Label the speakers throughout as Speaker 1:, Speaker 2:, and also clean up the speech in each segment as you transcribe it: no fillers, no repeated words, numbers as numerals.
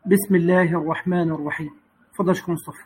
Speaker 1: بسم الله الرحمن الرحيم. تفضل شيخ مصطفى.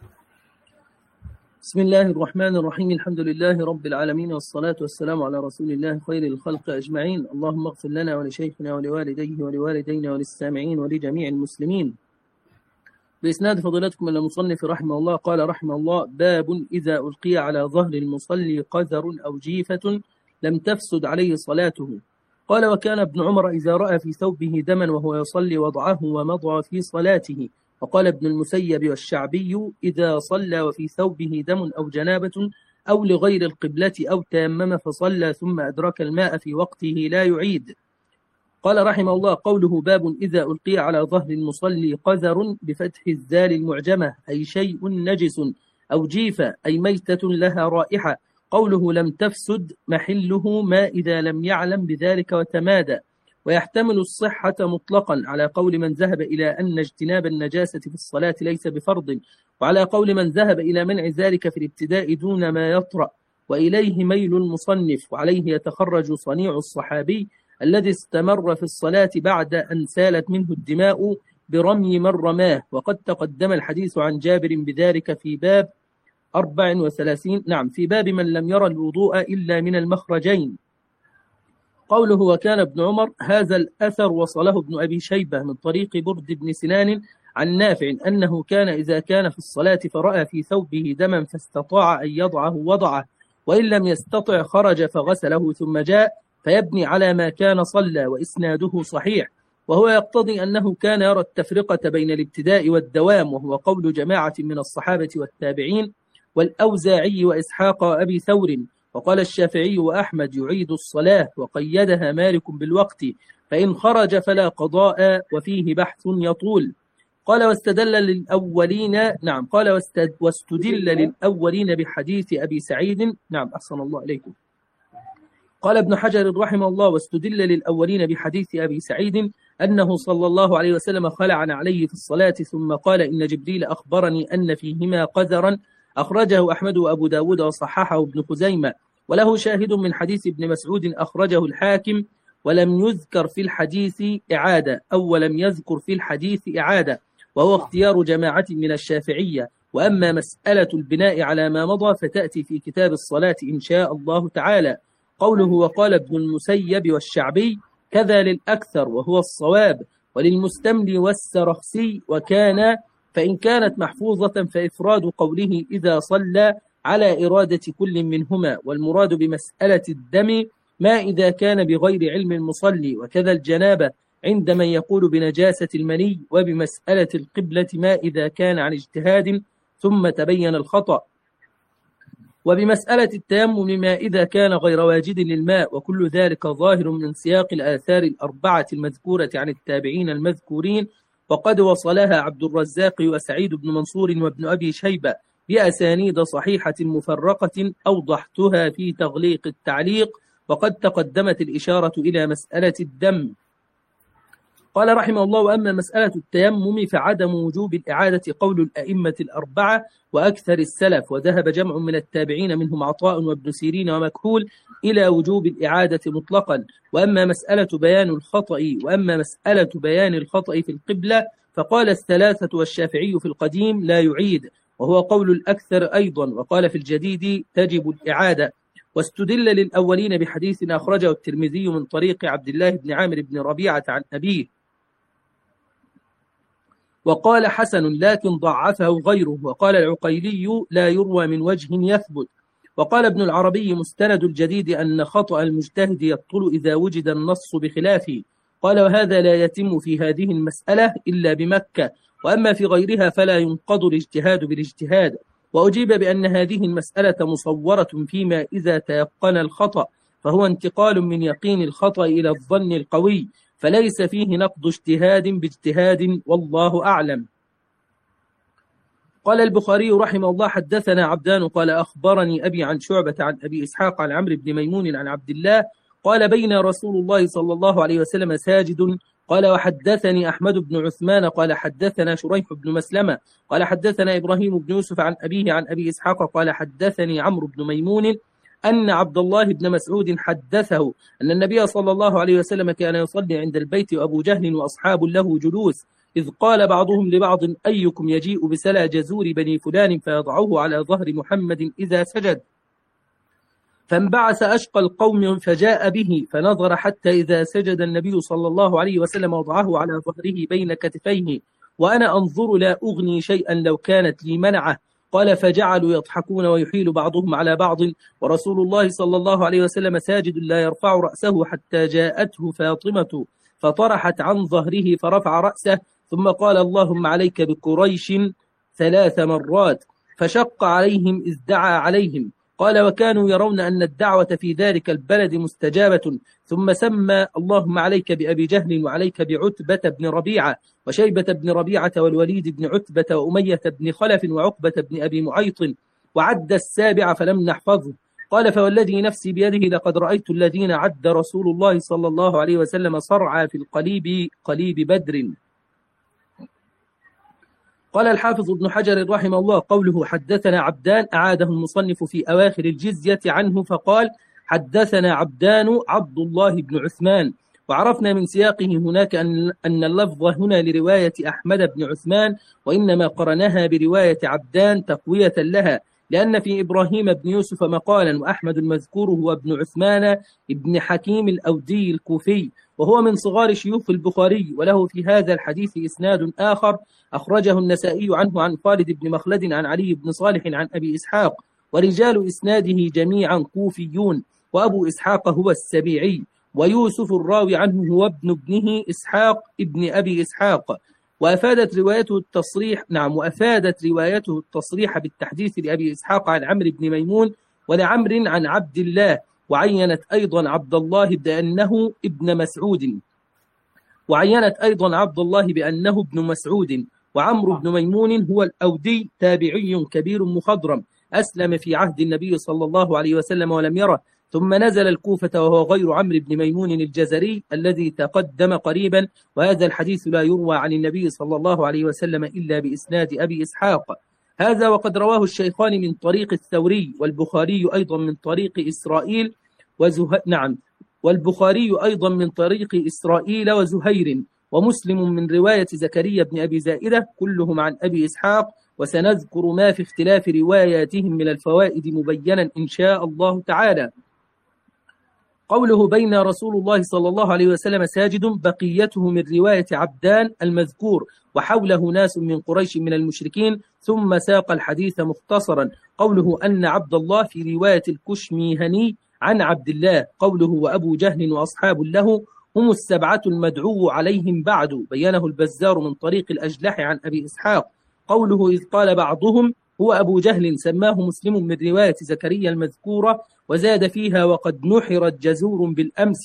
Speaker 2: بسم الله الرحمن الرحيم. الحمد لله رب العالمين، والصلاة والسلام على رسول الله خير الخلق أجمعين. اللهم اغفر لنا ولشيخنا ولوالديه ولوالدينا وللسامعين ولجميع المسلمين. بإسناد فضيلتكم إلى المصنف رحمه الله قال رحمه الله: باب إذا ألقي على ظهر المصلي قذر أو جيفة لم تفسد عليه صلاته. قال: وكان ابن عمر إذا رأى في ثوبه دما وهو يصلي وضعه ومضى في صلاته. وقال ابن المسيب والشعبي: إذا صلى وفي ثوبه دم أو جنابة أو لغير القبلة أو تيمم فصلى ثم أدرك الماء في وقته لا يعيد. قال رحمه الله: قوله باب إذا ألقي على ظهر المصلي قذر بفتح الذال المعجمة أي شيء نجس، أو جيفة أي ميتة لها رائحة. قوله لم تفسد محله ما إذا لم يعلم بذلك وتمادى، ويحتمل الصحة مطلقا على قول من ذهب إلى أن اجتناب النجاسة في الصلاة ليس بفرض، وعلى قول من ذهب إلى منع ذلك في الابتداء دون ما يطرأ، وإليه ميل المصنف، وعليه يتخرج صنيع الصحابي الذي استمر في الصلاة بعد أن سالت منه الدماء برمي من رماه. وقد تقدم الحديث عن جابر بذلك في باب 34، في باب من لم يرى الوضوء إلا من المخرجين. قوله وكان ابن عمر، هذا الأثر وصله ابن أبي شيبة من طريق برد بن سنان عن نافع أنه كان إذا كان في الصلاة فرأى في ثوبه دما فاستطاع أن يضعه وضعه، وإن لم يستطع خرج فغسله ثم جاء فيبني على ما كان صلى، وإسناده صحيح. وهو يقتضي أنه كان يرى التفرقة بين الابتداء والدوام، وهو قول جماعة من الصحابة والتابعين والأوزاعي وإسحاق وأبي ثور. وقال الشافعي وأحمد يعيد الصلاة، وقيدها مالك بالوقت، فإن خرج فلا قضاء، وفيه بحث يطول. قال واستدل للأولين واستدل للأولين بحديث أبي سعيد. أحسن الله إليكم. قال ابن حجر رحمه الله: واستدل للأولين بحديث أبي سعيد أنه صلى الله عليه وسلم خلع عليه في الصلاة ثم قال: إن جبريل أخبرني أن فيهما قذرا. أخرجه أحمد وأبو داود وصححه ابن خزيمة، وله شاهد من حديث ابن مسعود أخرجه الحاكم ولم يذكر في الحديث إعادة، وهو اختيار جماعة من الشافعية. وأما مسألة البناء على ما مضى فتأتي في كتاب الصلاة إن شاء الله تعالى. قوله وقال ابن المسيب والشعبي كذا للأكثر وهو الصواب، وللمستملي والسرخسي وكان، فإن كانت محفوظة فإفراد قوله إذا صلى على إرادة كل منهما، والمراد بمسألة الدم ما إذا كان بغير علم المصلي، وكذا الجنابة عند من يقول بنجاسة المني، وبمسألة القبلة ما إذا كان عن اجتهاد ثم تبين الخطأ، وبمسألة التيمم ما إذا كان غير واجد للماء. وكل ذلك ظاهر من سياق الآثار الأربعة المذكورة عن التابعين المذكورين، وقد وصلها عبد الرزاق وسعيد بن منصور وابن أبي شيبة بأسانيد صحيحة مفرقة أوضحتها في تغليق التعليق، وقد تقدمت الإشارة إلى مسألة الدم. قال رحمه الله: وأما مسألة التيمم فعدم وجوب الإعادة قول الأئمة الأربعة وأكثر السلف، وذهب جمع من التابعين منهم عطاء وابن سيرين ومكحول إلى وجوب الإعادة مطلقا. وأما مسألة بيان الخطأ في القبلة فقال الثلاثة والشافعي في القديم لا يعيد، وهو قول الأكثر أيضا. وقال في الجديد تجب الإعادة. واستدل للأولين بحديث أخرجه الترمذي من طريق عبد الله بن عامر بن ربيعة عن أبيه، وقال حسن لكن ضعفه غيره. وقال العقيلي لا يروى من وجه يثبت. وقال ابن العربي مستند الجديد أن خطأ المجتهد يبطل إذا وجد النص بخلافه. قال وهذا لا يتم في هذه المسألة إلا بمكة، وأما في غيرها فلا ينقض الاجتهاد بالاجتهاد. وأجيب بأن هذه المسألة مصورة فيما إذا تيقن الخطأ، فهو انتقال من يقين الخطأ إلى الظن القوي، فليس فيه نقض اجتهاد باجتهاد، والله أعلم. قال البخاري رحمه الله: حدثنا عبدان قال أخبرني أبي عن شعبة عن أبي إسحاق عن عمرو بن ميمون عن عبد الله قال بين رسول الله صلى الله عليه وسلم ساجد. قال وحدثني أحمد بن عثمان قال حدثنا شريح بن مسلمة قال حدثنا إبراهيم بن يوسف عن أبيه عن أبي إسحاق قال حدثني عمرو بن ميمون أن عبد الله بن مسعود حدثه أن النبي صلى الله عليه وسلم كان يصلي عند البيت وأبو جهل وأصحاب له جلوس، إذ قال بعضهم لبعض أيكم يجيء بسلى جزور بني فلان فيضعه على ظهر محمد إذا سجد، فانبعث أشقى القوم فجاء به فنظر حتى إذا سجد النبي صلى الله عليه وسلم وضعه على ظهره بين كتفيه، وأنا أنظر لا أغني شيئا لو كانت لي منعه. قال فجعلوا يضحكون ويحيل بعضهم على بعض، ورسول الله صلى الله عليه وسلم ساجد لا يرفع رأسه حتى جاءته فاطمة فطرحت عن ظهره فرفع رأسه، ثم قال اللهم عليك بقريش 3 مرات، فشق عليهم إذ دعا عليهم. قال وكانوا يرون أن الدعوة في ذلك البلد مستجابة، ثم سمى اللهم عليك بأبي جهل وعليك بعتبة بن ربيعة وشيبة بن ربيعة والوليد بن عتبة وأمية بن خلف وعقبة بن أبي معيط، وعد 7 فلم نحفظه. قال فوالذي نفسي بيده لقد رأيت الذين عد رسول الله صلى الله عليه وسلم صرعى في القليب قليب بدر. قال الحافظ ابن حجر رحمه الله قوله حدثنا عبدان أعاده المصنف في أواخر الجزية عنه فقال حدثنا عبدان عبد الله بن عثمان، وعرفنا من سياقه هناك أن اللفظ هنا لرواية أحمد بن عثمان، وإنما قرنها برواية عبدان تقوية لها، لأن في إبراهيم بن يوسف مقالا، وأحمد المذكور هو ابن عثمان ابن حكيم الأودي الكوفي، وهو من صغار شيوخ البخاري، وله في هذا الحديث إسناد آخر أخرجه النسائي عنه عن خالد بن مخلد عن علي بن صالح عن أبي إسحاق، ورجال إسناده جميعا كوفيون، وأبو إسحاق هو السبيعي، ويوسف الراوي عنه هو ابن ابنه إسحاق ابن أبي إسحاق. وأفادت روايته التصريح بالتحديث لأبي إسحاق عن عمرو بن ميمون ولعمر عن عبد الله، وعينت أيضا عبد الله بأنه ابن مسعود، وعمرو بن ميمون هو الأودي تابعي كبير مخضرم، أسلم في عهد النبي صلى الله عليه وسلم ولم يره، ثم نزل الكوفة وهو غير عمرو بن ميمون الجزري الذي تقدم قريبا. وهذا الحديث لا يروى عن النبي صلى الله عليه وسلم إلا بإسناد أبي إسحاق هذا، وقد رواه الشيخان من طريق الثوري، والبخاري أيضا من طريق إسرائيل وزهير، ومسلم من رواية زكريا بن أبي زائدة، كلهم عن أبي إسحاق، وسنذكر ما في اختلاف رواياتهم من الفوائد مبينا إن شاء الله تعالى. قوله بين رسول الله صلى الله عليه وسلم ساجد بقيته من رواية عبدان المذكور، وحوله ناس من قريش من المشركين، ثم ساق الحديث مختصرا. قوله أن عبد الله في رواية الكشميهني عن عبد الله. قوله وأبو جهل وأصحاب له هم 7 المدعو عليهم بعد، بينه البزار من طريق الأجلح عن أبي إسحاق. قوله إذ قال بعضهم هو أبو جهل سماه مسلم من رواية زكريا المذكورة، وزاد فيها وقد نحرت جزور بالأمس.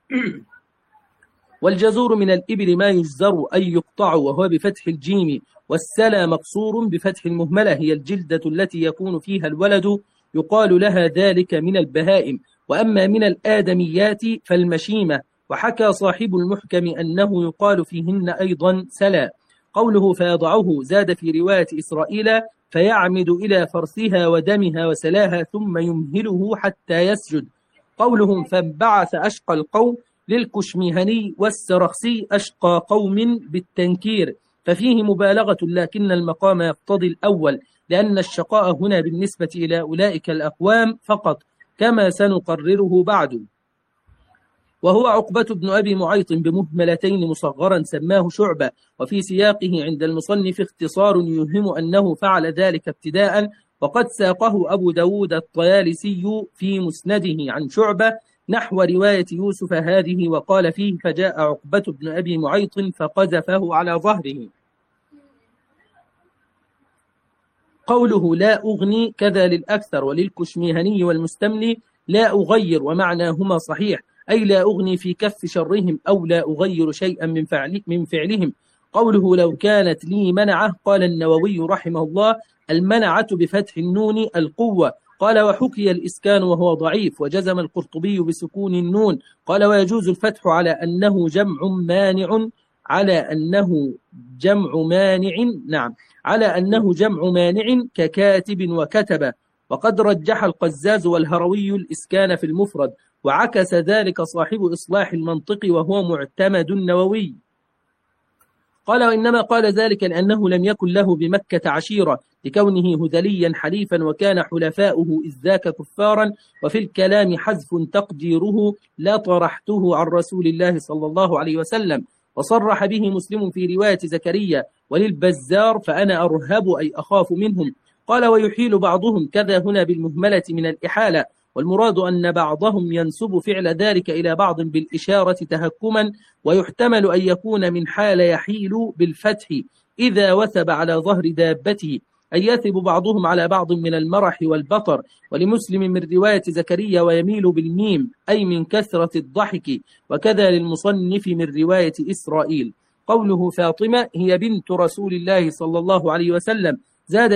Speaker 2: والجزور من الإبل ما يجزر أي يقطع، وهو بفتح الجيم، والسلا مقصور بفتح المهملة، هي الجلدة التي يكون فيها الولد، يقال لها ذلك من البهائم. وأما من الآدميات فالمشيمة. وحكى صاحب المحكم أنه يقال فيهن أيضا سلا. قوله فيضعه زاد في رواية إسرائيل فيعمد إلى فرثها ودمها وسلاها ثم يمهله حتى يسجد. قولهم فانبعث أشقى القوم للكشميهني والسرخسي أشقى قوم بالتنكير، ففيه مبالغة، لكن المقام يقتضي الأول، لأن الشقاء هنا بالنسبة إلى أولئك الأقوام فقط، كما سنقرره بعد. وهو عقبة بن أبي معيط بمهملتين مصغرا سماه شعبة، وفي سياقه عند المصنف اختصار يوهم أنه فعل ذلك ابتداء، وقد ساقه أبو داود الطيالسي في مسنده عن شعبة نحو رواية يوسف هذه، وقال فيه فجاء عقبة بن أبي معيط فقذفه على ظهره. قوله لا أغني كذا للأكثر، وللكشميهني والمستملي لا أغير، ومعناهما صحيح، أي لا أغني في كف شرهم، أو لا أغير شيئا من فعلهم. قوله لو كانت لي منعة، قال النووي رحمه الله المنعة بفتح النون القوة. قال وحكي الإسكان وهو ضعيف، وجزم القرطبي بسكون النون. قال ويجوز الفتح على أنه جمع مانع ككاتب وكتب. وقد رجح القزاز والهروي الإسكان في المفرد، وعكس ذلك صاحب إصلاح المنطق وهو معتمد النووي. قال وإنما قال ذلك لأنه لم يكن له بمكة عشيرة لكونه هذليا حليفا وكان حلفاؤه إذ ذاك كفارا، وفي الكلام حذف تقديره لا طرحته عن رسول الله صلى الله عليه وسلم. وصرح به مسلم في رواية زكريا وللبزار فأنا أرهب أي أخاف منهم. قال ويحيل بعضهم كذا هنا بالمهملة من الإحالة، والمراد أن بعضهم ينسب فعل ذلك إلى بعض بالإشارة تهكما، ويحتمل أن يكون من حال يحيل بالفتح إذا وثب على ظهر دابته، أي يثب بعضهم على بعض من المرح والبطر. ولمسلم من رواية زكريا ويميل بالميم أي من كثرة الضحك، وكذا للمصنف من رواية إسرائيل. قوله فاطمة هي بنت رسول الله صلى الله عليه وسلم، زاد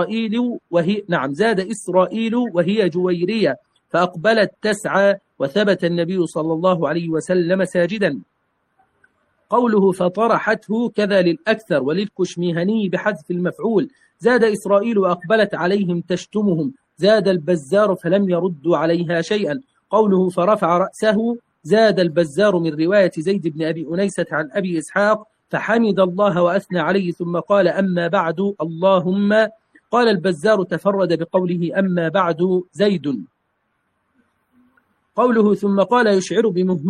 Speaker 2: إسرائيل وهي جويرية، فأقبلت تسعى، وثبت النبي صلى الله عليه وسلم ساجدا. قوله فطرحته كذا للأكثر وللكشميهني بحذف المفعول، زاد إسرائيل وأقبلت عليهم تشتمهم، زاد البزار فلم يردوا عليها شيئا. قوله فرفع رأسه، زاد البزار من رواية زيد بن أبي أنيسة عن أبي إسحاق فحمد الله وأثنى عليه ثم قال أما بعد اللهم. قال البزار تفرد بقوله أما بعد زيد. قوله ثم قال يشعر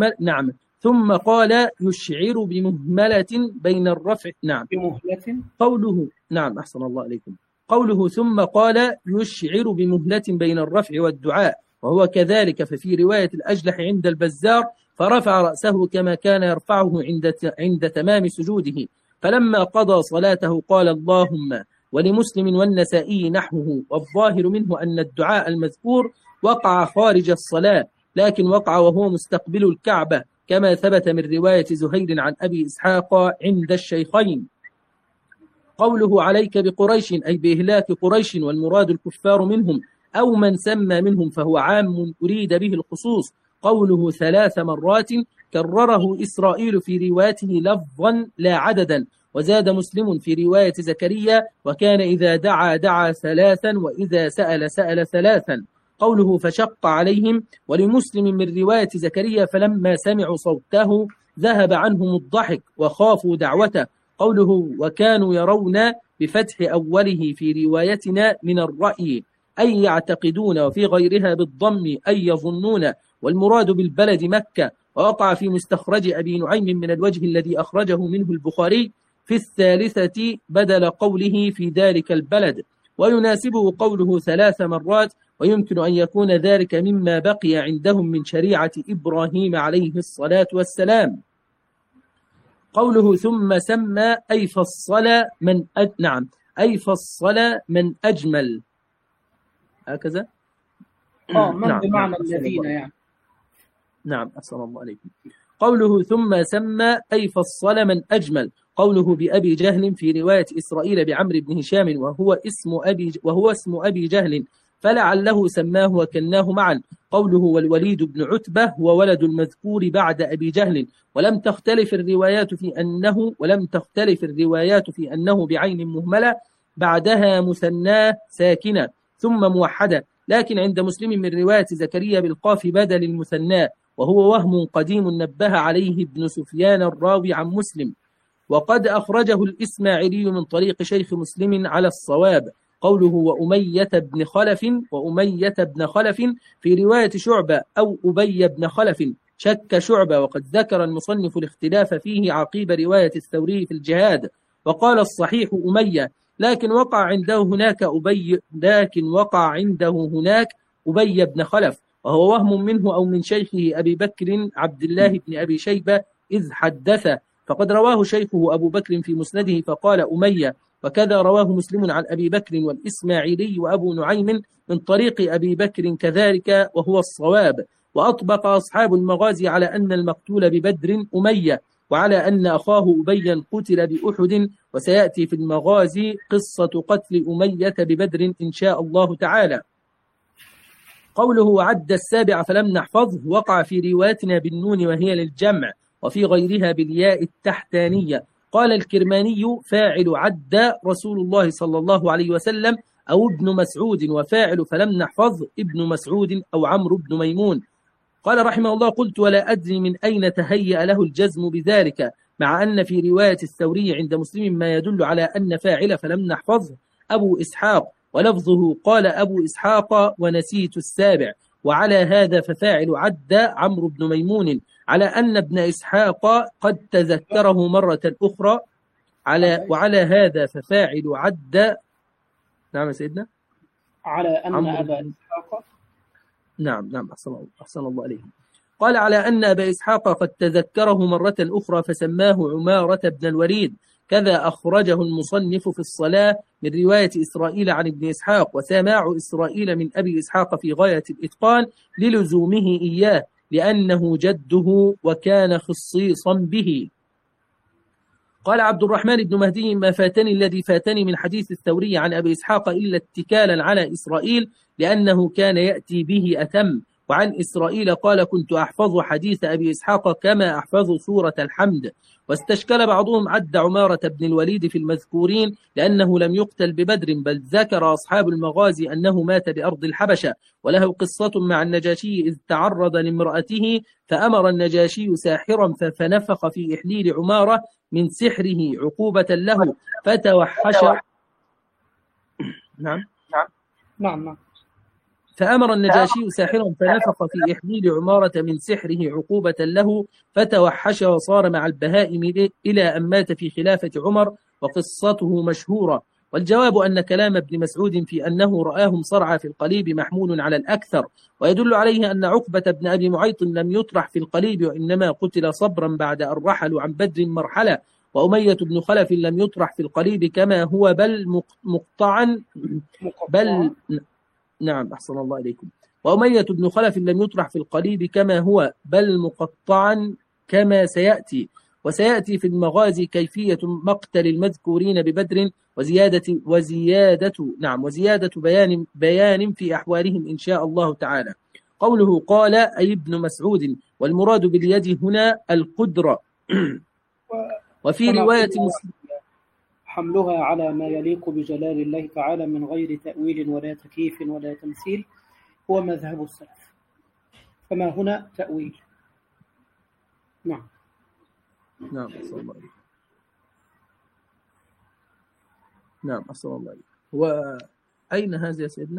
Speaker 2: بمهملة بين الرفع
Speaker 1: بمهلة.
Speaker 2: قوله أحسن الله عليكم. قوله ثم قال يشعر بمهلة بين الرفع والدعاء، وهو كذلك. ففي رواية الأجلح عند البزار فرفع رأسه كما كان يرفعه عند تمام سجوده، فلما قضى صلاته قال اللهم. ولمسلم والنسائي نحوه، والظاهر منه أن الدعاء المذكور وقع خارج الصلاة، لكن وقع وهو مستقبل الكعبة كما ثبت من رواية زهير عن أبي إسحاق عند الشيخين. قوله عليك بقريش أي بإهلاك قريش، والمراد الكفار منهم أو من سمى منهم، فهو عام أريد به الخصوص. قوله 3 مرات كرره إسرائيل في روايته لفظا لا عددا، وزاد مسلم في رواية زكريا وكان إذا دعا 3 وإذا سأل 3. قوله فشق عليهم، ولمسلم من رواية زكريا فلما سمعوا صوته ذهب عنهم الضحك وخافوا دعوته. قوله وكانوا يرون بفتح أوله في روايتنا من الرأي أي يعتقدون، وفي غيرها بالضم أي يظنون، والمراد بالبلد مكة. ووقع في مستخرج أبي نعيم من الوجه الذي أخرجه منه البخاري في 3 بدل قوله في ذلك البلد، ويناسبه قوله 3 مرات، ويمكن أن يكون ذلك مما بقي عندهم من شريعة إبراهيم عليه الصلاة والسلام. قوله ثم سمى أي فصل من أجمل، هكذا
Speaker 1: من بمعنى الذين يعني.
Speaker 2: نعم أحسن الله عليكم. قوله ثم سمى أي فصل من أجمل. قوله بأبي جهل في رواية إسرائيل بعمرو بن هشام وهو اسم أبي جهل، فلعله سماه وكناه معا. قوله والوليد بن عتبة هو ولد المذكور بعد أبي جهل، ولم تختلف الروايات في أنه بعين مهملة بعدها مثناه ساكنة ثم موحدة، لكن عند مسلم من رواية زكريا بالقاف بدل المثناه، وهو وهم قديم نبه عليه ابن سفيان الراوي عن مسلم. وقد أخرجه الإسماعيلي من طريق شيخ مسلم على الصواب. قوله وأمية بن خلف في رواية شعبة أو أبي بن خلف، شك شعبة، وقد ذكر المصنف الاختلاف فيه عقيب رواية الثوري في الجهاد، وقال الصحيح أمية، لكن وقع عنده هناك أبي بن خلف، وهو وهم منه أو من شيخه أبي بكر عبد الله بن أبي شيبة إذ حدث، فقد رواه شيخه أبو بكر في مسنده فقال أمية، وكذا رواه مسلم عن أبي بكر والإسماعيلي وأبو نعيم من طريق أبي بكر كذلك، وهو الصواب. وأطبق أصحاب المغازي على أن المقتول ببدر أمية، وعلى أن أخاه أبيا قتل بأحد، وسيأتي في المغازي قصة قتل أمية ببدر إن شاء الله تعالى. قوله عد 7 فلم نحفظه وقع في روايتنا بالنون وهي للجمع، وفي غيرها بالياء التحتانية. قال الكرماني فاعل عد رسول الله صلى الله عليه وسلم أو ابن مسعود، وفاعل فلم نحفظ ابن مسعود أو عمرو بن ميمون. قال رحمه الله قلت ولا أدري من أين تهيأ له الجزم بذلك، مع أن في رواية الثوري عند مسلم ما يدل على أن فاعل فلم نحفظه أبو إسحاق، ولفظه قال أبو إسحاق ونسيت السابع. وعلى هذا ففاعل عد عمرو بن ميمون، على أن ابن إسحاق قد تذكره مرة أخرى. وعلى هذا ففاعل عد. نعم يا سيدنا.
Speaker 1: على أن أبا إسحاق.
Speaker 2: نعم أحسن الله عليكم. قال على أن أبا إسحاق قد تذكره مرة أخرى فسماه عمارة بن الوليد. كذا أخرجه المصنف في الصلاة من رواية إسرائيل عن ابن إسحاق، وسماع إسرائيل من أبي إسحاق في غاية الإتقان للزومه إياه لأنه جده وكان خصيصا به. قال عبد الرحمن بن مهدي ما فاتني الذي فاتني من حديث الثوري عن أبي إسحاق إلا اتكالا على إسرائيل لأنه كان يأتي به أتم. وعن إسرائيل قال كنت أحفظ حديث أبي إسحاق كما أحفظ سورة الحمد. واستشكل بعضهم عد عمارة بن الوليد في المذكورين لأنه لم يقتل ببدر، بل ذكر أصحاب المغازي أنه مات بأرض الحبشة، وله قصة مع النجاشي إذ تعرض لامرأته فأمر النجاشي ساحرا فنفخ في إحليل عمارة من سحره عقوبة له فتوحش.
Speaker 1: نعم.
Speaker 2: فأمر النجاشي ساحرا فنفخ في إحليل عمارة من سحره عقوبة له فتوحش وصار مع البهائم إلى أن مات في خلافة عمر، وقصته مشهورة. والجواب أن كلام ابن مسعود في أنه رآهم صرعى في القليب محمول على الأكثر، ويدل عليه أن عقبة بن أبي معيط لم يطرح في القليب وإنما قتل صبرا بعد أن رحلوا عن بدر مرحلة. وأمية بن خلف لم يطرح في القليب كما هو بل مقطعا بل نعم أحسن الله إليكم. وأمية بن خلف لم يطرح في القليب كما هو بل مقطعا كما سيأتي. وسيأتي في المغازي كيفية مقتل المذكورين ببدر وزيادة بيان في أحوالهم إن شاء الله تعالى. قوله قال أي ابن مسعود، والمراد باليد هنا القدرة. وفي رواية مسلم
Speaker 1: حملها على ما يليق بجلال الله تعالى من غير تأويل ولا تكييف ولا تمثيل هو مذهب السلف، فما هنا تأويل. نعم
Speaker 2: أحسن الله عليك. نعم أحسن الله عليك. وأين هذا يا سيدنا؟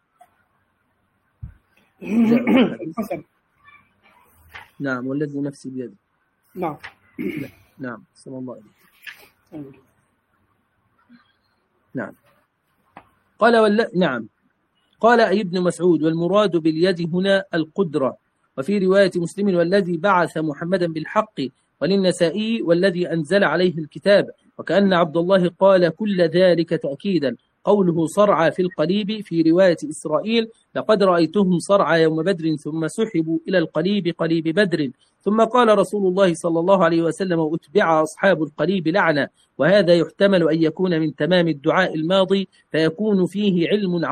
Speaker 2: نعم والذي نفسي بيده. نعم أحسن الله عليك. نعم. قال أي ابن مسعود، والمراد باليد هنا القدرة. وفي رواية مسلم والذي بعث محمدا بالحق، وللنسائي والذي أنزل عليه الكتاب. وكأن عبد الله قال كل ذلك تأكيدا. قوله صرعى في القليب في رواية إسرائيل لقد رأيتهم صرعى يوم بدر ثم سحبوا إلى القليب قليب بدر. ثم قال رسول الله صلى الله عليه وسلم وأتبع أصحاب القليب لعنة. وهذا يحتمل أن يكون من تمام الدعاء الماضي فيكون فيه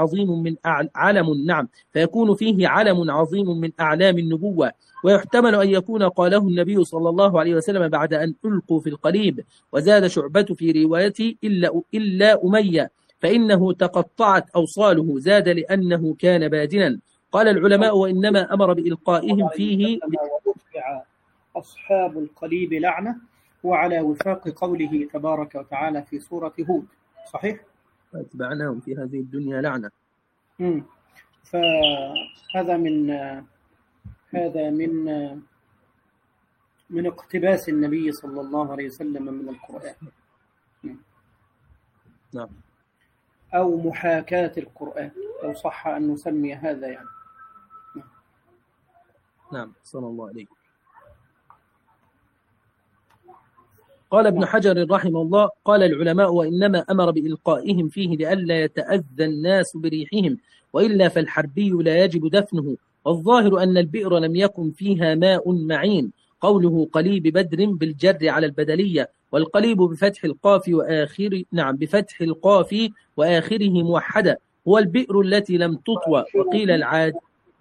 Speaker 2: علم عظيم من أعلام النبوة. ويحتمل أن يكون قاله النبي صلى الله عليه وسلم بعد أن ألقوا في القليب. وزاد شعبة في روايته إلا أمية فإنه تقطعت أوصاله، زاد لأنه كان بادنا. قال العلماء وإنما أمر بإلقائهم فيه
Speaker 1: وأتبع أصحاب القليب لعنة، وعلى وفاق قوله تبارك وتعالى في سورة هود. صحيح؟
Speaker 2: أتبعناهم في هذه الدنيا لعنة.
Speaker 1: فهذا من اقتباس النبي صلى الله عليه وسلم من القرآن.
Speaker 2: نعم.
Speaker 1: أو محاكاة القرآن لو صح أن نسمي هذا يعني.
Speaker 2: نعم صلى الله عليه. قال ابن حجر رحمه الله قال العلماء وإنما أمر بإلقائهم فيه لئلا يتأذى الناس بريحهم، وإلا فالحربي لا يجب دفنه. والظاهر أن البئر لم يكن فيها ماء معين. قوله قليب بدر بالجر على البدلية، والقليب بفتح القاف وآخره موحدة هو البئر التي لم تطوى. وقيل العاد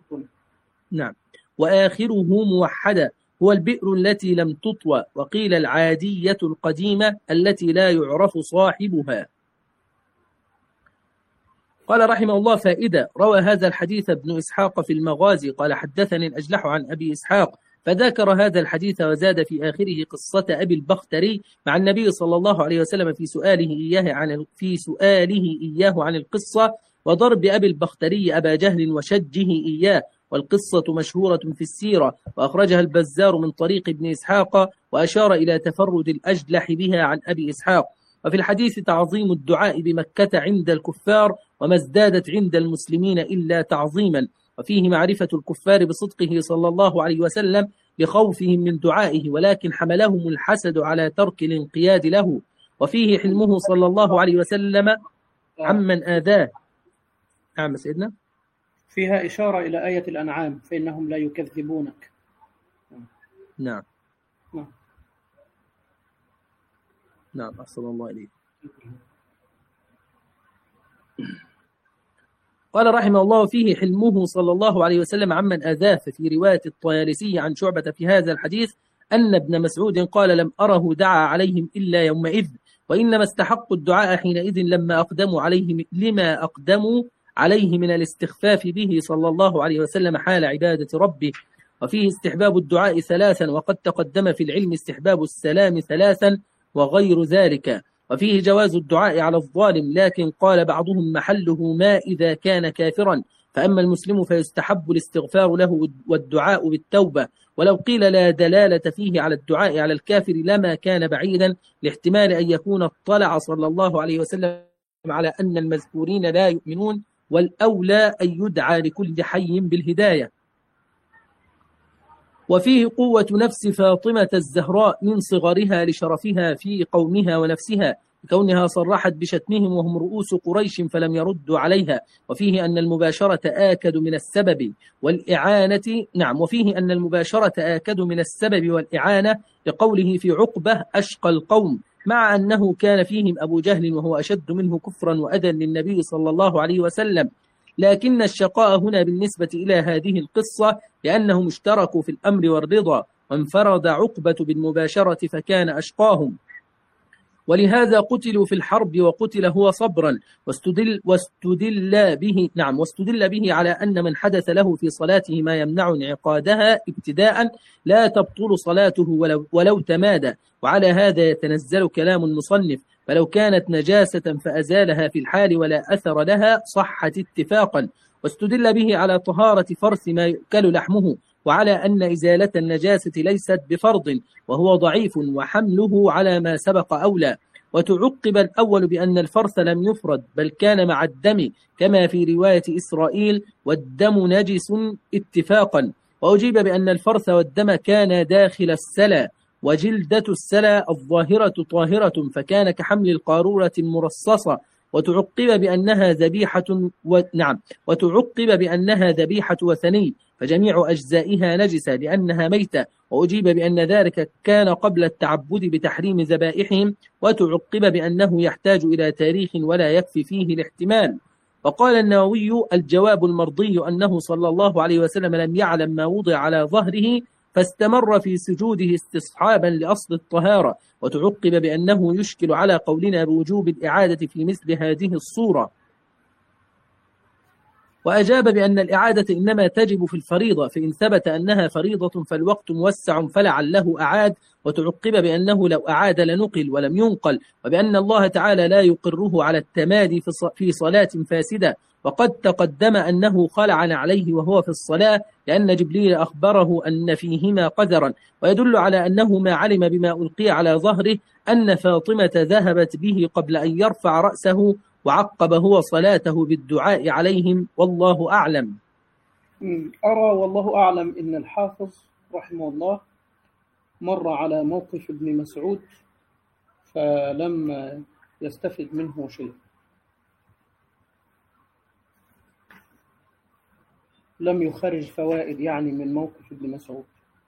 Speaker 2: وآخره موحدة هو البئر التي لم تطوى. وقيل العادية القديمة التي لا يعرف صاحبها. قال رحمه الله فائدة: روى هذا الحديث ابن إسحاق في المغازي قال حدثني الأجلح عن أبي إسحاق فذكر هذا الحديث وزاد في آخره قصة أبي البختري مع النبي صلى الله عليه وسلم في سؤاله إياه عن القصة، وضرب أبي البختري أبا جهل وشجه إياه. والقصة مشهورة في السيرة، وأخرجها البزار من طريق ابن إسحاق، وأشار إلى تفرد الأجلح بها عن أبي إسحاق. وفي الحديث تعظيم الدعاء بمكة عند الكفار، وما ازدادت عند المسلمين إلا تعظيما. وفيه معرفة الكفار بصدقه صلى الله عليه وسلم لخوفهم من دعائه، ولكن حملهم الحسد على ترك الانقياد له. وفيه حلمه صلى الله عليه وسلم عمن آذاه. نعم سيدنا.
Speaker 1: فيها إشارة إلى آية الأنعام فإنهم لا يكذبونك.
Speaker 2: نعم
Speaker 1: نعم
Speaker 2: نعم أحسن الله إليك. قال رحمه الله: فيه حلمه صلى الله عليه وسلم عمن آذاه. ففي رواية الطيالسي عن شعبة في هذا الحديث أن ابن مسعود قال: لم أره دعا عليهم إلا يومئذ، وإنما استحقوا الدعاء حينئذ لما أقدموا عليه من الاستخفاف به صلى الله عليه وسلم حال عبادة ربه. وفيه استحباب الدعاء ثلاثا، وقد تقدم في العلم استحباب السلام ثلاثا وغير ذلك. وفيه جواز الدعاء على الظالم، لكن قال بعضهم محله ما إذا كان كافرا، فأما المسلم فيستحب الاستغفار له والدعاء بالتوبة. ولو قيل لا دلالة فيه على الدعاء على الكافر لما كان بعيدا، لاحتمال أن يكون اطلع صلى الله عليه وسلم على أن المذكورين لا يؤمنون، والأولى أن يدعى لكل حي بالهداية. وفيه قوة نفس فاطمة الزهراء من صغرها لشرفها في قومها ونفسها، كونها صرحت بشتمهم وهم رؤوس قريش فلم يردوا عليها. وفيه أن المباشرة آكد من السبب والإعانة. نعم. وفيه أن المباشرة آكد من السبب والإعانة، لقوله في عقبة: أشقى القوم، مع أنه كان فيهم أبو جهل وهو أشد منه كفرا وأذى للنبي صلى الله عليه وسلم. لكن الشقاء هنا بالنسبة إلى هذه القصة لأنهم اشتركوا في الأمر والرضا، وانفرد عقبة بالمباشرة فكان أشقاهم، ولهذا قتلوا في الحرب وقتل هو صبرا. واستدل به على أن من حدث له في صلاته ما يمنع انعقادها ابتداء لا تبطل صلاته ولو تمادى. وعلى هذا يتنزل كلام المصنف: فلو كانت نجاسة فأزالها في الحال ولا أثر لها صحت اتفاقا. واستدل به على طهارة فرث ما يؤكل لحمه، وعلى أن إزالة النجاسة ليست بفرض، وهو ضعيف، وحمله على ما سبق أولى. وتعقب الأول بأن الفرث لم يفرد بل كان مع الدم، كما في رواية إسرائيل: والدم نجس اتفاقا. وأجيب بأن الفرث والدم كان داخل السلا، وجلدة السلا الظاهرة طاهرة، فكان كحمل القارورة المرصصة. وتعقب بأنها ذبيحة وثني، فجميع أجزائها نجسة لأنها ميتة. وأجيب بأن ذلك كان قبل التعبد بتحريم ذبائحهم. وتعقب بأنه يحتاج إلى تاريخ ولا يكفي فيه الاحتمال. وقال النووي: الجواب المرضي أنه صلى الله عليه وسلم لم يعلم ما وضع على ظهره فاستمر في سجوده استصحابا لأصل الطهارة. وتعقب بأنه يشكل على قولنا بوجوب الإعادة في مثل هذه الصورة. وأجاب بأن الإعادة إنما تجب في الفريضة، فإن ثبت أنها فريضة فالوقت موسع فلعله أعاد. وتعقب بأنه لو أعاد لنقل ولم ينقل، وبأن الله تعالى لا يقره على التمادي في صلاة فاسدة. وقد تقدم أنه خلع عليه وهو في الصلاة، لأن جبريل أخبره أن فيهما قذرا. ويدل على أنه ما علم بما ألقي على ظهره أن فاطمة ذهبت به قبل أن يرفع رأسه، وعقب هو صلاته بالدعاء عليهم، والله أعلم.
Speaker 1: أرى والله أعلم إن الحافظ رحمه الله مر على موقف ابن مسعود فلم يستفد منه شيء، لم يخرج فوائد يعني من موقف ابن مسعود.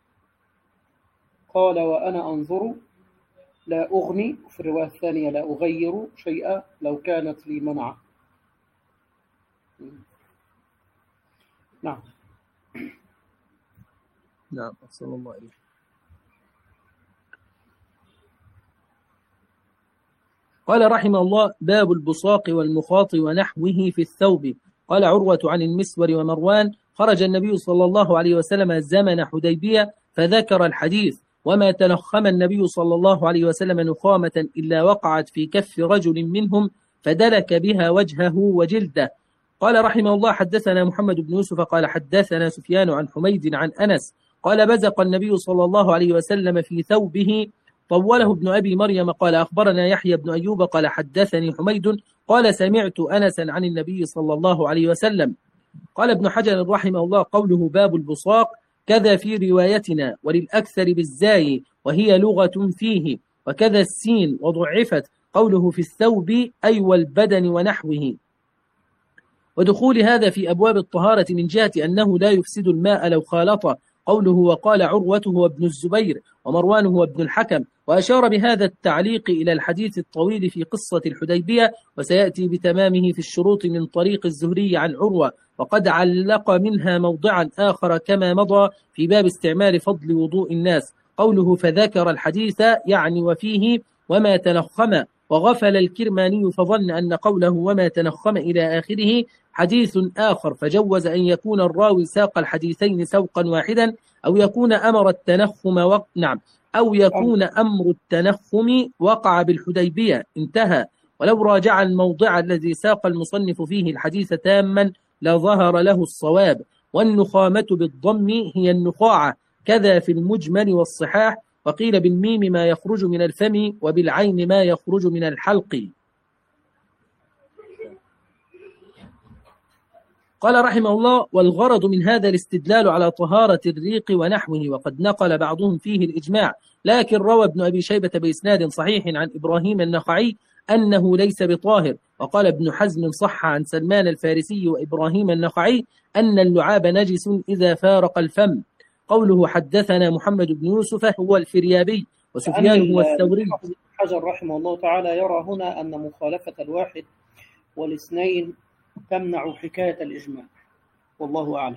Speaker 1: قال: وأنا أنظر لا أغني، في الرواية الثانية لا أغير شيئا لو كانت لي منعة. نعم.
Speaker 2: نعم أحسن الله إليك. قال رحمه الله: باب البصاق والمخاط ونحوه في الثوب. قال عروة عن المسور ومروان: خرج النبي صلى الله عليه وسلم زمن حديبية فذكر الحديث: وما تنخم النبي صلى الله عليه وسلم نخامة إلا وقعت في كف رجل منهم فدلك بها وجهه وجلده. قال رحمه الله: حدثنا محمد بن يوسف قال حدثنا سفيان عن حميد عن أنس قال: بزق النبي صلى الله عليه وسلم في ثوبه. طوله ابن أبي مريم قال: أخبرنا يحيى بن أيوب قال حدثني حميد قال: سمعت أنسا عن النبي صلى الله عليه وسلم. قال ابن حجر رحمه الله: قوله باب البصاق كذا في روايتنا، وللأكثر بالزاي وهي لغة فيه، وكذا السين وضعفت قوله في الثوب أي والبدن ونحوه. ودخول هذا في أبواب الطهارة من جهة أنه لا يفسد الماء لو خالط، قوله وقال عروة هو ابن الزبير ومروان هو ابن الحكم. وأشار بهذا التعليق إلى الحديث الطويل في قصة الحديبية، وسيأتي بتمامه في الشروط من طريق الزهري عن عروة، وقد علق منها موضعا آخر كما مضى في باب استعمال فضل وضوء الناس. قوله فذكر الحديث يعني وفيه وما تنخم، وغفل الكرماني فظن أن قوله وما تنخم إلى آخره حديث آخر، فجوز أن يكون الراوي ساق الحديثين سوقا واحدا، أو يكون أمر التنخم أو يكون أمر التنخم وقع بالحديبية انتهى. ولو راجع الموضع الذي ساق المصنف فيه الحديث تاما لظهر له الصواب. والنخامة بالضم هي النخاعة، كذا في المجمل والصحاح. وقيل بالميم ما يخرج من الفم، وبالعين ما يخرج من الحلق. قال رحمه الله: والغرض من هذا الاستدلال على طهارة الريق ونحوه، وقد نقل بعضهم فيه الإجماع، لكن روى ابن أبي شيبة بإسناد صحيح عن إبراهيم النخعي أنه ليس بطاهر. وقال ابن حزم صح عن سلمان الفارسي وإبراهيم النخعي أن اللعاب نجس إذا فارق الفم. قوله حدثنا محمد بن يوسف هو الفريابي وسفيان هو الثوري.
Speaker 1: حجر رحمه الله تعالى يرى هنا أن مخالفة الواحد والاثنين تمنع حكاية الإجماع، والله أعلم.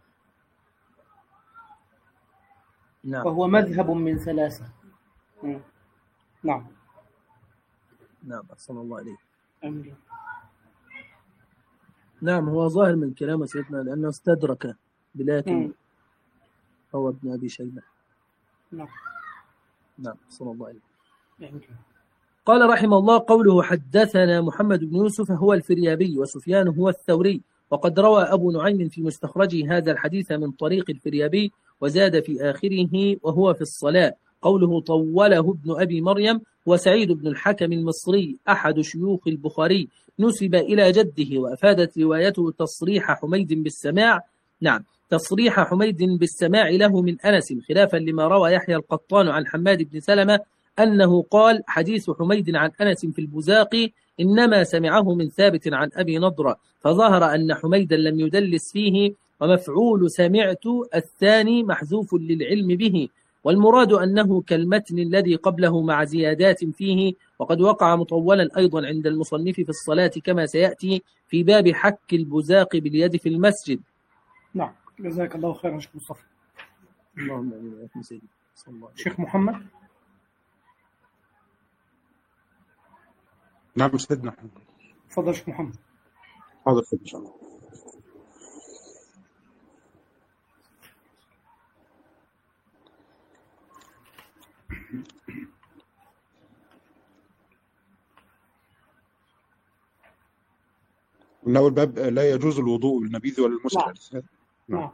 Speaker 2: نعم.
Speaker 1: وهو مذهب من ثلاثة. نعم.
Speaker 2: نعم أحسن الله عليه.
Speaker 1: أمين.
Speaker 2: نعم، هو ظاهر من كلام سيدنا لأنه استدرك بلكن هو ابن أبي شيبة.
Speaker 1: نعم.
Speaker 2: نعم أحسن الله عليه.
Speaker 1: أمين.
Speaker 2: قال رحمه الله: قوله حدثنا محمد بن يوسف هو الفريابي وسفيان هو الثوري. وقد روى أبو نعيم في مستخرجه هذا الحديث من طريق الفريابي، وزاد في آخره وهو في الصلاة. قوله طوله ابن أبي مريم وسعيد بن الحكم المصري أحد شيوخ البخاري، نسب إلى جده، وأفادت روايته تصريح حميد بالسماع. نعم، تصريح حميد بالسماع له من أنس، خلافا لما روى يحيى القطان عن حماد بن سلمة أنه قال: حديث حميد عن أنس في البزاق إنما سمعه من ثابت عن أبي نضرة، فظهر أن حميدا لم يدلس فيه، ومفعول سمعت الثاني محذوف للعلم به، والمراد أنه كالمتن الذي قبله مع زيادات فيه. وقد وقع مطولا أيضا عند المصنف في الصلاة كما سيأتي في باب حك البزاق باليد في المسجد.
Speaker 1: نعم، جزاك الله خيرا شيخ مصطفى.
Speaker 2: اللهم آمين يا سيدي.
Speaker 1: شيخ محمد.
Speaker 3: نعم سيدنا.
Speaker 1: تفضل شيخ محمد.
Speaker 3: حاضر إن شاء الله. من أول باب لا يجوز الوضوء بالنبيذ ولا المسكر.
Speaker 1: نعم.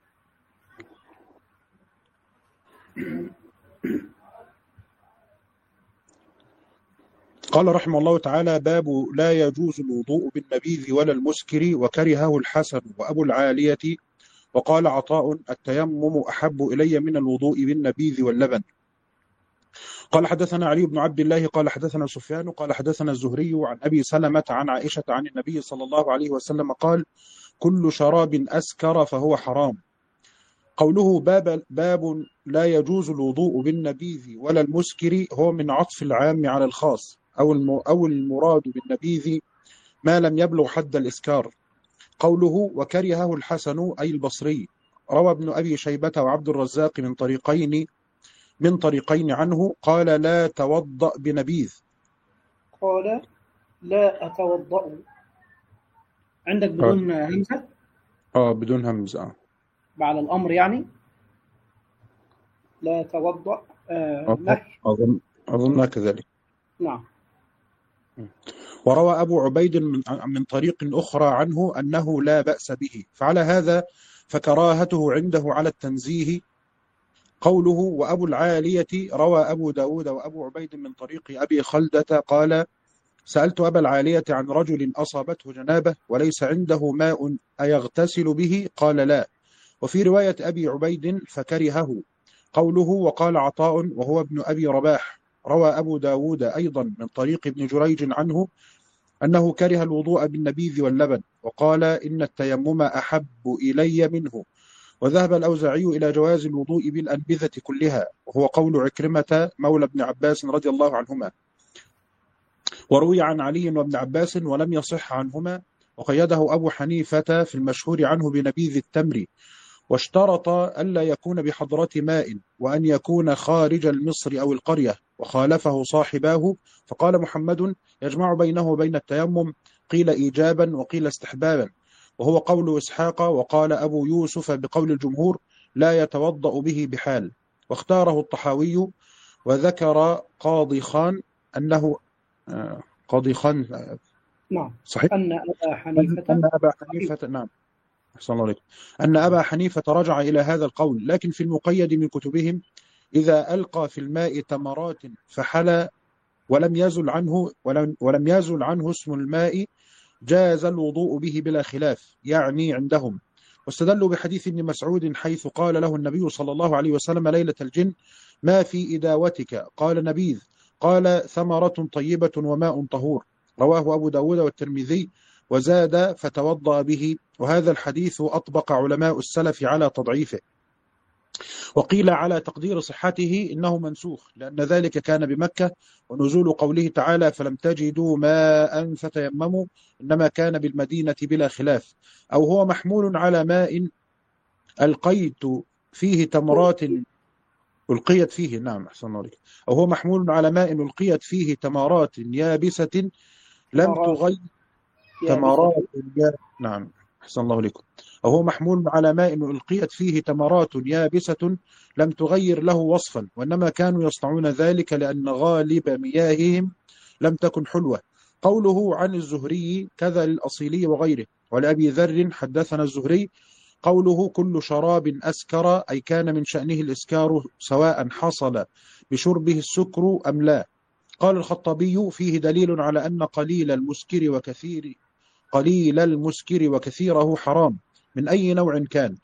Speaker 3: قال رحمه الله تعالى: باب لا يجوز الوضوء بالنبيذ ولا المسكر، وكرهه الحسن وأبو العالية. وقال عطاء: التيمم أحب إلي من الوضوء بالنبيذ واللبن. قال حدثنا علي بن عبد الله قال حدثنا سفيان قال حدثنا الزهري عن أبي سلمة عن عائشة عن النبي صلى الله عليه وسلم قال: كل شراب أسكر فهو حرام. قوله باب لا يجوز الوضوء بالنبيذ ولا المسكر هو من عطف العام على الخاص، أو المراد بالنبيذ ما لم يبلغ حد الإسكار. قوله وكرهه الحسن أي البصري. روى ابن أبي شيبة وعبد الرزاق من طريقين عنه قال: لا توضأ بنبيذ.
Speaker 1: قال لا أتوضأ. عندك بدون همزة؟
Speaker 3: بدون همزة.
Speaker 1: على الأمر يعني؟ لا توضأ نهي.
Speaker 3: أظن كذلك.
Speaker 1: نعم.
Speaker 3: وروى أبو عبيد من طريق أخرى عنه أنه لا بأس به، فعلى هذا فكراهته عنده على التنزيه. قوله وأبو العالية روى أبو داود وأبو عبيد من طريق أبي خلدة قال سألت أبا العالية عن رجل أصابته جنابة وليس عنده ماء أيغتسل به؟ قال لا. وفي رواية أبي عبيد فكرهه. قوله وقال عطاء وهو ابن أبي رباح روى أبو داود أيضا من طريق ابن جريج عنه أنه كره الوضوء بالنبيذ واللبن، وقال إن التيمم أحب إلي منه. وذهب الأوزاعي إلى جواز الوضوء بالأنبذة كلها، وهو قول عكرمة مولى ابن عباس رضي الله عنهما. وروي عن علي وابن عباس ولم يصح عنهما، وقيده أبو حنيفة في المشهور عنه بنبيذ التمر، واشترط ألا يكون بحضرة ماء وأن يكون خارج المصر أو القرية، وخالفه صاحباه فقال محمد يجمع بينه وبين التيمم، قيل إيجابا وقيل استحبابا، وهو قول إسحاق. وقال أبو يوسف بقول الجمهور لا يتوضأ به بحال، واختاره الطحاوي. وذكر قاضي خان أنه قاضي خان
Speaker 1: نعم
Speaker 3: صحيح
Speaker 1: أن أبا حنيفة
Speaker 3: نعم أحسن الله عليكم، أن أبا حنيفة رجع إلى هذا القول، لكن في المقيد من كتبهم إذا ألقى في الماء تمرات فحل ولم يزل عنه اسم الماء جاز الوضوء به بلا خلاف، يعني عندهم. واستدلوا بحديث ابن مسعود حيث قال له النبي صلى الله عليه وسلم ليلة الجن ما في إداوتك؟ قال نبيذ، قال ثمرة طيبة وماء طهور. رواه أبو داود والترمذي، وزاد فتوضأ به. وهذا الحديث أطبق علماء السلف على تضعيفه، وقيل على تقدير صحته إنه منسوخ، لأن ذلك كان بمكة، ونزول قوله تعالى فلم تجدوا ماء فتيمموا إنما كان بالمدينة بلا خلاف. أو هو محمول على ماء ألقيت فيه تمرات ألقيت فيه، نعم أحسن الله عليك، أو هو محمول على ماء ألقيت فيه تمرات يابسة لم تغير تمرات نعم أحسن الله عليكم، أو هو محمول على ماء ألقيت فيه تمرات يابسة لم تغير له وصفا، وإنما كانوا يصنعون ذلك لأن غالب مياههم لم تكن حلوة. قوله عن الزهري كذا للأصيلي وغيره. ولأبي ذر حدثنا الزهري قوله كل شراب أسكر أي كان من شأنه الإسكار سواء حصل بشربه السكر أم لا. قال الخطابي فيه دليل على أن قليل المسكر وكثيره حرام من أي نوع كان،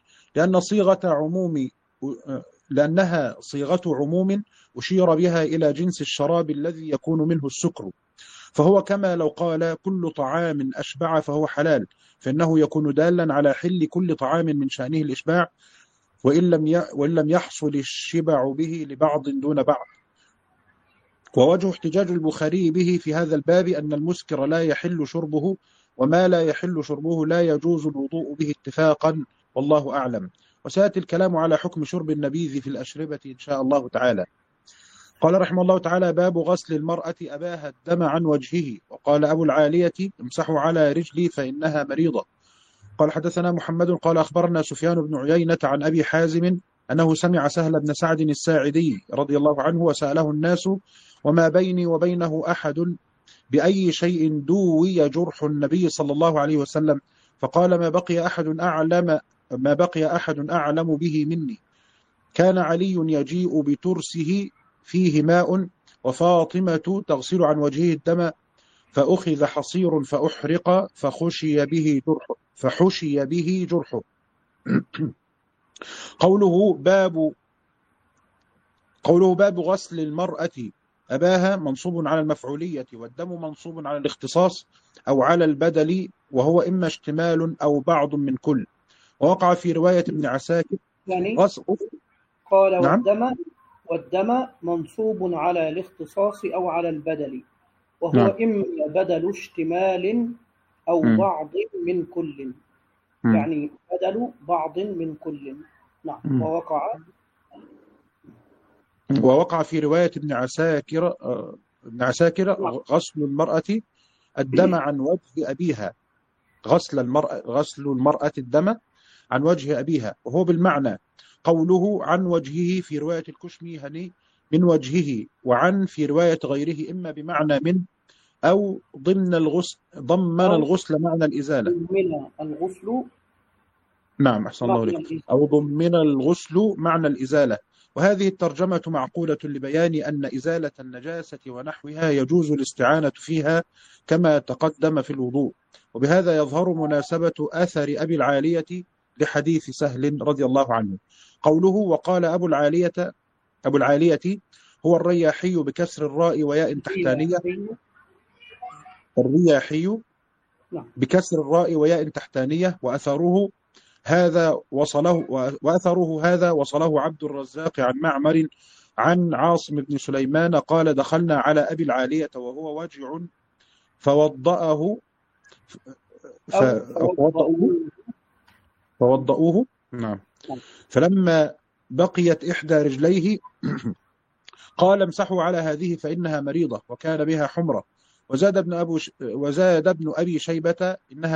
Speaker 3: لأنها صيغة عموم أشير بها إلى جنس الشراب الذي يكون منه السكر، فهو كما لو قال كل طعام أشبع فهو حلال، فإنه يكون دالا على حل كل طعام من شأنه الإشباع، وإن لم يحصل الشبع به لبعض دون بعض. ووجه احتجاج البخاري به في هذا الباب أن المسكر لا يحل شربه، وما لا يحل شربه لا يجوز الوضوء به اتفاقا، والله أعلم. وسيأتي الكلام على حكم شرب النبيذ في الأشربة إن شاء الله تعالى. قال رحمه الله تعالى باب غسل المرأة أباها الدم عن وجهه. وقال أبو العالية امسحوا على رجلي فإنها مريضة. قال حدثنا محمد قال أخبرنا سفيان بن عيينة عن أبي حازم أنه سمع سهل بن سعد الساعدي رضي الله عنه وسأله الناس وما بيني وبينه أحد بأي شيء دوي جرح النبي صلى الله عليه وسلم، فقال ما بقي أحد أعلم به مني. كان علي يجيء بترسه فيه ماء وفاطمة تغسل عن وجهه الدم، فأخذ حصير فأحرق فحشي به جرحه. قوله باب غسل المرأة أباها منصوب على المفعولية، والدم منصوب على الاختصاص أو على البدل، وهو إما اشتمال أو بعض من كل. ووقع في رواية ابن عساكر غسل
Speaker 1: قال
Speaker 3: نعم؟
Speaker 1: والدم منصوب على الاختصاص أو على البدل، وهو إما بدل اشتمال أو بعض من كل، يعني بدل بعض من كل. نعم.
Speaker 3: ووقع في رواية ابن عساكر غسل المرأة الدم عن وجه أبيها، غسل المرأة الدم عن وجه أبيها، وهو بالمعنى. قوله عن وجهه في رواية الكشميهني من وجهه، وعن في رواية غيره إما بمعنى من أو ضمن الغسل معنى الإزالة.
Speaker 1: ضمن الغسل
Speaker 3: نعم أحسن الله
Speaker 1: معنى
Speaker 3: عليك.
Speaker 1: الإزالة.
Speaker 3: أو ضمن الغسل معنى الإزالة. وهذه الترجمة معقولة لبيان أن إزالة النجاسة ونحوها يجوز الاستعانة فيها كما تقدم في الوضوء. وبهذا يظهر مناسبة أثر أبي العالية لحديث سهل رضي الله عنه. قوله وقال أبو العالية هو الرياحي بكسر الراء وياء تحتانية. الرياحي بكسر الراء وياء تحتانية. وأثره هذا وصله عبد الرزاق عن معمر عن عاصم بن سليمان قال دخلنا على أبي العالية وهو وجع فوضأوه. نعم. فلما بقيت إحدى رجليه قال امسحوا على هذه فإنها مريضة وكان بها حمرة. وزاد ابن أبي شيبة أنها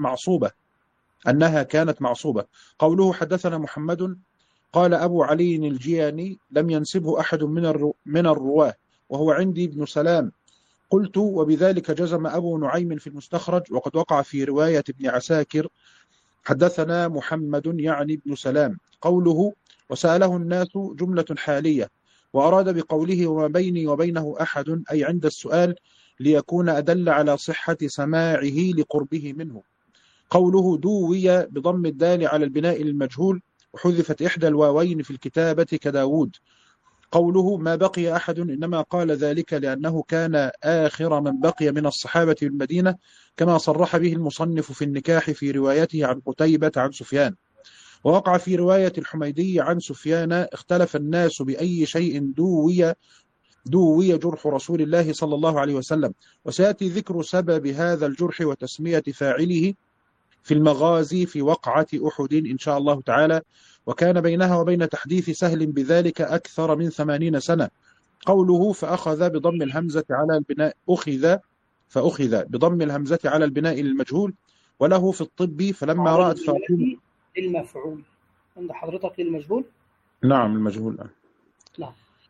Speaker 3: كانت معصوبة. قوله حدثنا محمد قال أبو علي الجياني لم ينسبه أحد من الرواه وهو عندي ابن سلام. قلت وبذلك جزم أبو نعيم في المستخرج، وقد وقع في رواية ابن عساكر حدثنا محمد يعني ابن سلام. قوله وسأله الناس جملة حالية، وأراد بقوله وما بيني وبينه أحد أي عند السؤال ليكون أدل على صحة سماعه لقربه منه. قوله دوي بضم الدال على البناء المجهول وحذفت إحدى الواوين في الكتابة كداود. قوله ما بقي أحد إنما قال ذلك لأنه كان آخر من بقي من الصحابة بالمدينة، كما صرح به المصنف في النكاح في روايته عن قتيبة عن سفيان. ووقع في رواية الحميدي عن سفيان اختلف الناس بأي شيء دوي جرح رسول الله صلى الله عليه وسلم. وسيأتي ذكر سبب هذا الجرح وتسمية فاعله في المغازي في وقعة أحد إن شاء الله تعالى. وكان بينها وبين تحديث سهل بذلك أكثر من 80 سنة. قوله فأخذ بضم الهمزة على البناء فأخذ بضم الهمزة على البناء للمجهول. وله في الطب فلما رأت فاطمة
Speaker 1: المفعول عند حضرتك للمجهول.
Speaker 3: نعم المجهول.
Speaker 1: نعم.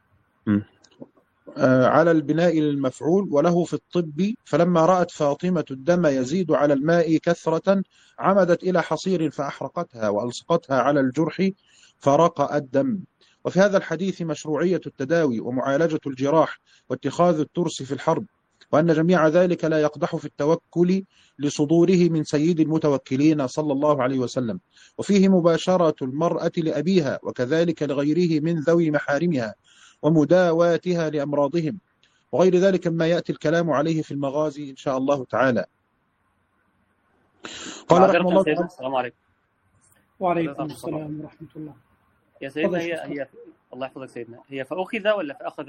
Speaker 3: على البناء للمفعول. وله في الطب فلما رأت فاطمة الدم يزيد على الماء كثرة عمدت إلى حصير فأحرقتها وألصقتها على الجرح فرق الدم. وفي هذا الحديث مشروعية التداوي ومعالجة الجراح واتخاذ الترس في الحرب، وأن جميع ذلك لا يقدح في التوكل لصدوره من سيد المتوكلين صلى الله عليه وسلم. وفيه مباشرة المرأة لأبيها وكذلك لغيره من ذوي محارمها ومداواتها لأمراضهم وغير ذلك مما يأتي الكلام عليه في المغازي إن شاء الله تعالى. قال رحمه الله تعالى.
Speaker 4: السلام عليكم.
Speaker 1: وعليكم السلام ورحمة الله.
Speaker 4: يا سيدنا هي الله يحفظك سيدنا، هي فأخذ ولا فأخذ؟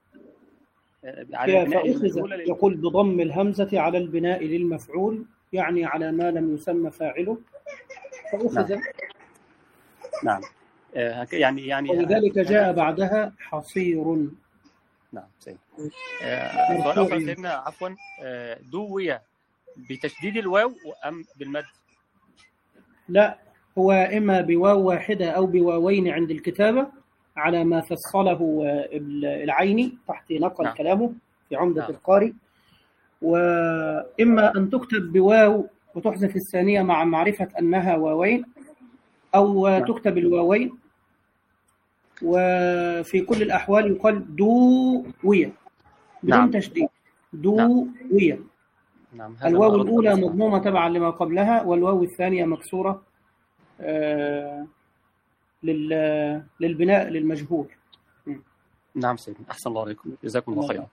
Speaker 1: هي فأخذ يقول بضم الهمزة على البناء للمفعول، يعني على ما لم يسمى فاعله فأخذ.
Speaker 4: نعم. يعني
Speaker 1: ولذلك جاء بعدها حصير.
Speaker 4: نعم سيدنا. سيدنا عفوا، دوية بتشديد الواو أم بالمد؟
Speaker 1: لا، هو إما بواو واحدة أو بواوين عند الكتابة على ما فصله العيني تحت نقل كلامه في عمدة القارئ. وإما أن تكتب بواو وتحذف الثانية مع معرفة أنها واوين، أو تكتب الواوين. وفي كل الأحوال يقال دوية بدون تشديد. دوية. الواو الأولى مضمومة تبعا لما قبلها، والواو الثانية مكسورة للبناء للمجهول.
Speaker 4: نعم سيدنا، أحسن الله عليكم، جزاكم الله خيرا.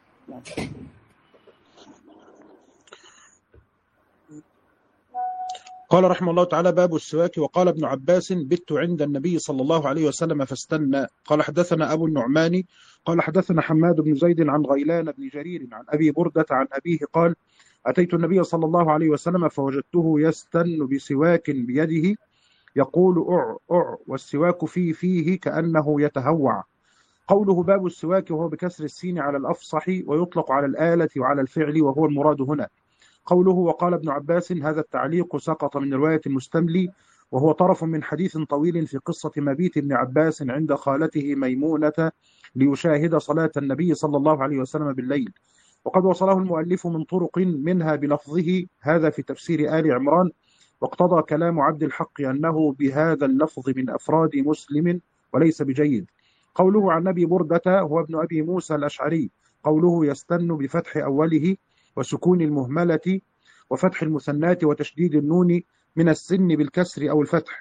Speaker 3: قال رحمه الله تعالى باب السواك. وقال ابن عباس بت عند النبي صلى الله عليه وسلم فاستنى. قال حدثنا أبو النعمان قال حدثنا حماد بن زيد عن غيلان بن جرير عن أبي بردة عن أبيه قال أتيت النبي صلى الله عليه وسلم فوجدته يستن بسواك بيده يقول أع والسواك فيه كأنه يتهوع. قوله باب السواك وهو بكسر السين على الأفصح ويطلق على الآلة وعلى الفعل وهو المراد هنا. قوله وقال ابن عباس هذا التعليق سقط من رواية المستملي وهو طرف من حديث طويل في قصة مبيت ابن عباس عند خالته ميمونة ليشاهد صلاة النبي صلى الله عليه وسلم بالليل. وقد وصله المؤلف من طرق منها بلفظه هذا في تفسير آل عمران. واقتضى كلام عبد الحق أنه بهذا اللفظ من أفراد مسلم وليس بجيد. قوله عن أبي بردة هو ابن أبي موسى الأشعري. قوله يستن بفتح أوله وسكون المهملة وفتح المثنات وتشديد النون من السن بالكسر أو الفتح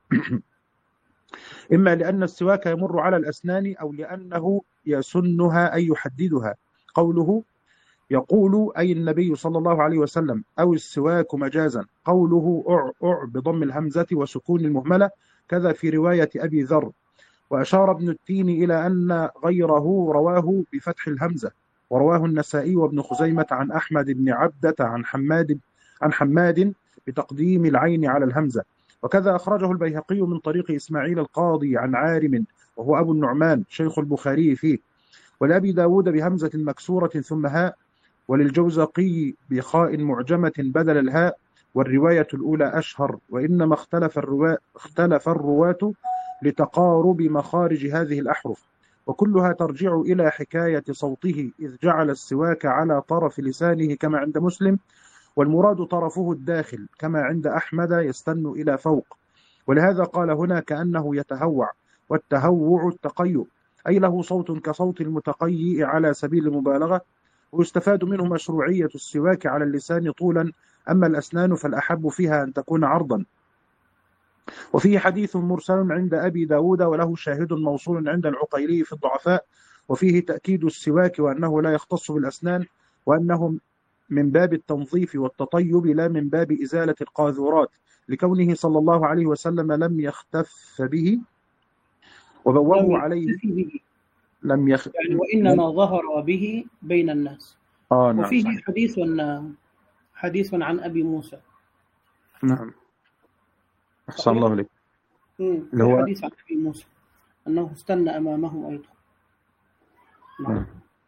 Speaker 3: إما لأن السواك يمر على الأسنان أو لأنه يسنها أي يحددها. قوله يقول أي النبي صلى الله عليه وسلم أو السواك مجازا. قوله أع بضم الهمزة وسكون المهملة كذا في رواية أبي ذر. وأشار ابن التين إلى أن غيره رواه بفتح الهمزة، ورواه النسائي وابن خزيمة عن أحمد بن عبدة عن حماد بتقديم العين على الهمزة. وكذا أخرجه البيهقي من طريق إسماعيل القاضي عن عارم وهو أبو النعمان شيخ البخاري فيه، ولأبي داود بهمزة مكسورة ثم هاء، وللجوزقي بخاء معجمة بدل الهاء، والرواية الأولى أشهر. وإنما اختلف الرواة لتقارب مخارج هذه الأحرف، وكلها ترجع إلى حكاية صوته إذ جعل السواك على طرف لسانه كما عند مسلم، والمراد طرفه الداخل كما عند أحمد يستن إلى فوق. ولهذا قال هنا كأنه يتهوع، والتهوع التقيؤ أي له صوت كصوت المتقيئ على سبيل المبالغة. ويستفاد منه مشروعية السواك على اللسان طولا، أما الأسنان فالأحب فيها أن تكون عرضا. وفيه حديث مرسل عند أبي داود وله شاهد موصول عند العقيلي في الضعفاء، وفيه تأكيد السواك وأنه لا يختص بالأسنان، وأنه من باب التنظيف والتطيب لا من باب إزالة القاذورات، لكونه صلى الله عليه وسلم لم يختف به وبوبوا عليه
Speaker 1: يعني وإنما ظهر به بين الناس.
Speaker 3: نعم.
Speaker 1: وفيه حديث عن أبي موسى.
Speaker 3: نعم أحسن الله عليك.
Speaker 1: اللي هو حديث عن أبي موسى أنه استنى أمامهم أيضا.
Speaker 3: نعم.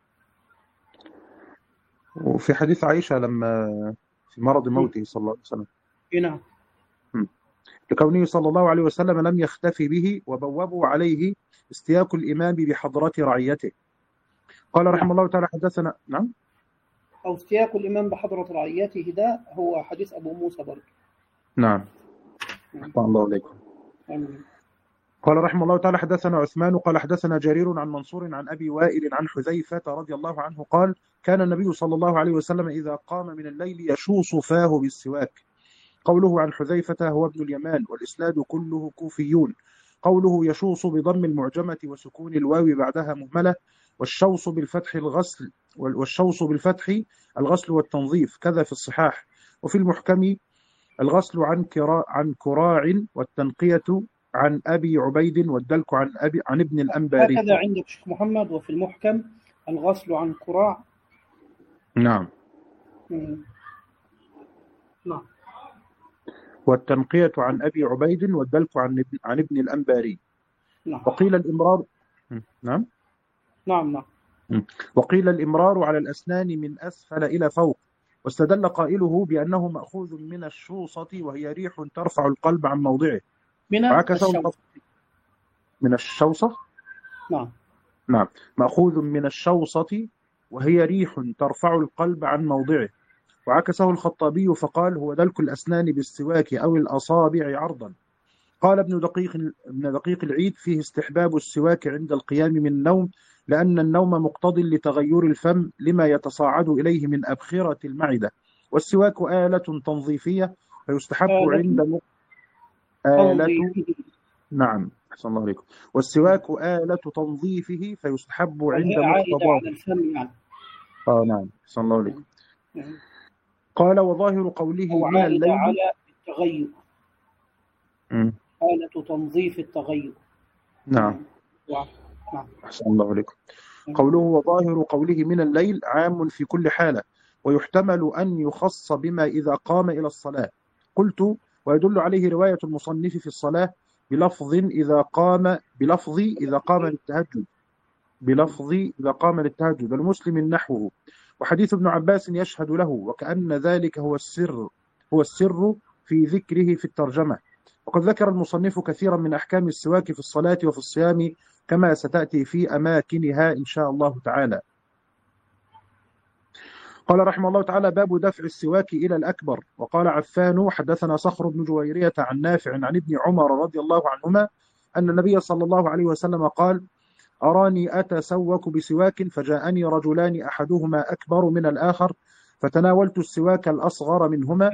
Speaker 3: وفي حديث عائشة لما في مرض موته صلى الله عليه وسلم
Speaker 1: نعم
Speaker 3: لكونه صلى الله عليه وسلم لم يختفي به وبوبوا عليه استياك الإمام بحضرة رعيته. قال رحمه الله تعالى حدثنا نعم
Speaker 1: أو استياك الإمام بحضرة رعيته، ده هو حديث أبو موسى برضه.
Speaker 3: نعم أحسن الله عليكم. قال رحمه الله تعالى حدثنا عثمان قال حدثنا جرير عن منصور عن أبي وائل عن حذيفة رضي الله عنه قال كان النبي صلى الله عليه وسلم إذا قام من الليل يشوص فاه بالسواك. قوله عن حذيفة هو ابن اليمان، والإسناد كله كوفيون. قوله يشوص بضم المعجمة وسكون الواو بعدها مهملة، والشوص بالفتح الغسل، والشوص بالفتح الغسل والتنظيف كذا في الصحاح. وفي المحكم الغسل عن كراع، والتنقية عن أبي عبيد، والدلك عن ابن الأنباري.
Speaker 1: هكذا عندك شيخ محمد. وفي المحكم الغسل عن كراع.
Speaker 3: نعم.
Speaker 1: نعم.
Speaker 3: والتنقية عن أبي عبيد، والدلك عن ابن الأنباري.
Speaker 1: نعم.
Speaker 3: وقيل الإمرار. نعم.
Speaker 1: نعم.
Speaker 3: وقيل الإمرار على الأسنان من أسفل إلى فوق، واستدل قائله بأنه مأخوذ من الشوصة وهي ريح ترفع القلب عن موضعه. من الشوصة. نعم مأخوذ من الشوصة وهي ريح ترفع القلب عن موضعه. وعكسه الخطابي فقال هو دلك الأسنان بالسواك أو الأصابع عرضا. قال ابن دقيق العيد فيه استحباب السواك عند القيام من النوم، لأن النوم مقتض لتغير الفم لما يتصاعد إليه من أبخرة المعدة. والسواك آلة تنظيفية فيستحب عند نعم أحسن الله عليكم. والسواك آلة تنظيفه فيستحب عند مقتضاه. نعم أحسن الله عليكم. قال وظاهر قوله من الليل
Speaker 1: على التغير. آلة تنظيف التغير.
Speaker 3: نعم أحسن الله عليكم. قوله وظاهر قوله من الليل عام في كل حالة، ويحتمل أن يخص بما إذا قام إلى الصلاة. قلت ويدل عليه رواية المصنف في الصلاة بلفظ إذا قام للتهجد المسلم نحوه، وحديث ابن عباس يشهد له، وكأن ذلك هو السر في ذكره في الترجمة. وقد ذكر المصنف كثيرا من أحكام السواك في الصلاة وفي الصيام كما ستأتي في أماكنها إن شاء الله تعالى. قال رحمه الله تعالى: باب دفع السواك إلى الأكبر. وقال عفان: حدثنا صخر بن جويرية عن نافع عن ابن عمر رضي الله عنهما أن النبي صلى الله عليه وسلم قال: أراني أتسوك بسواك فجاءني رجلان أحدهما أكبر من الآخر فتناولت السواك الأصغر منهما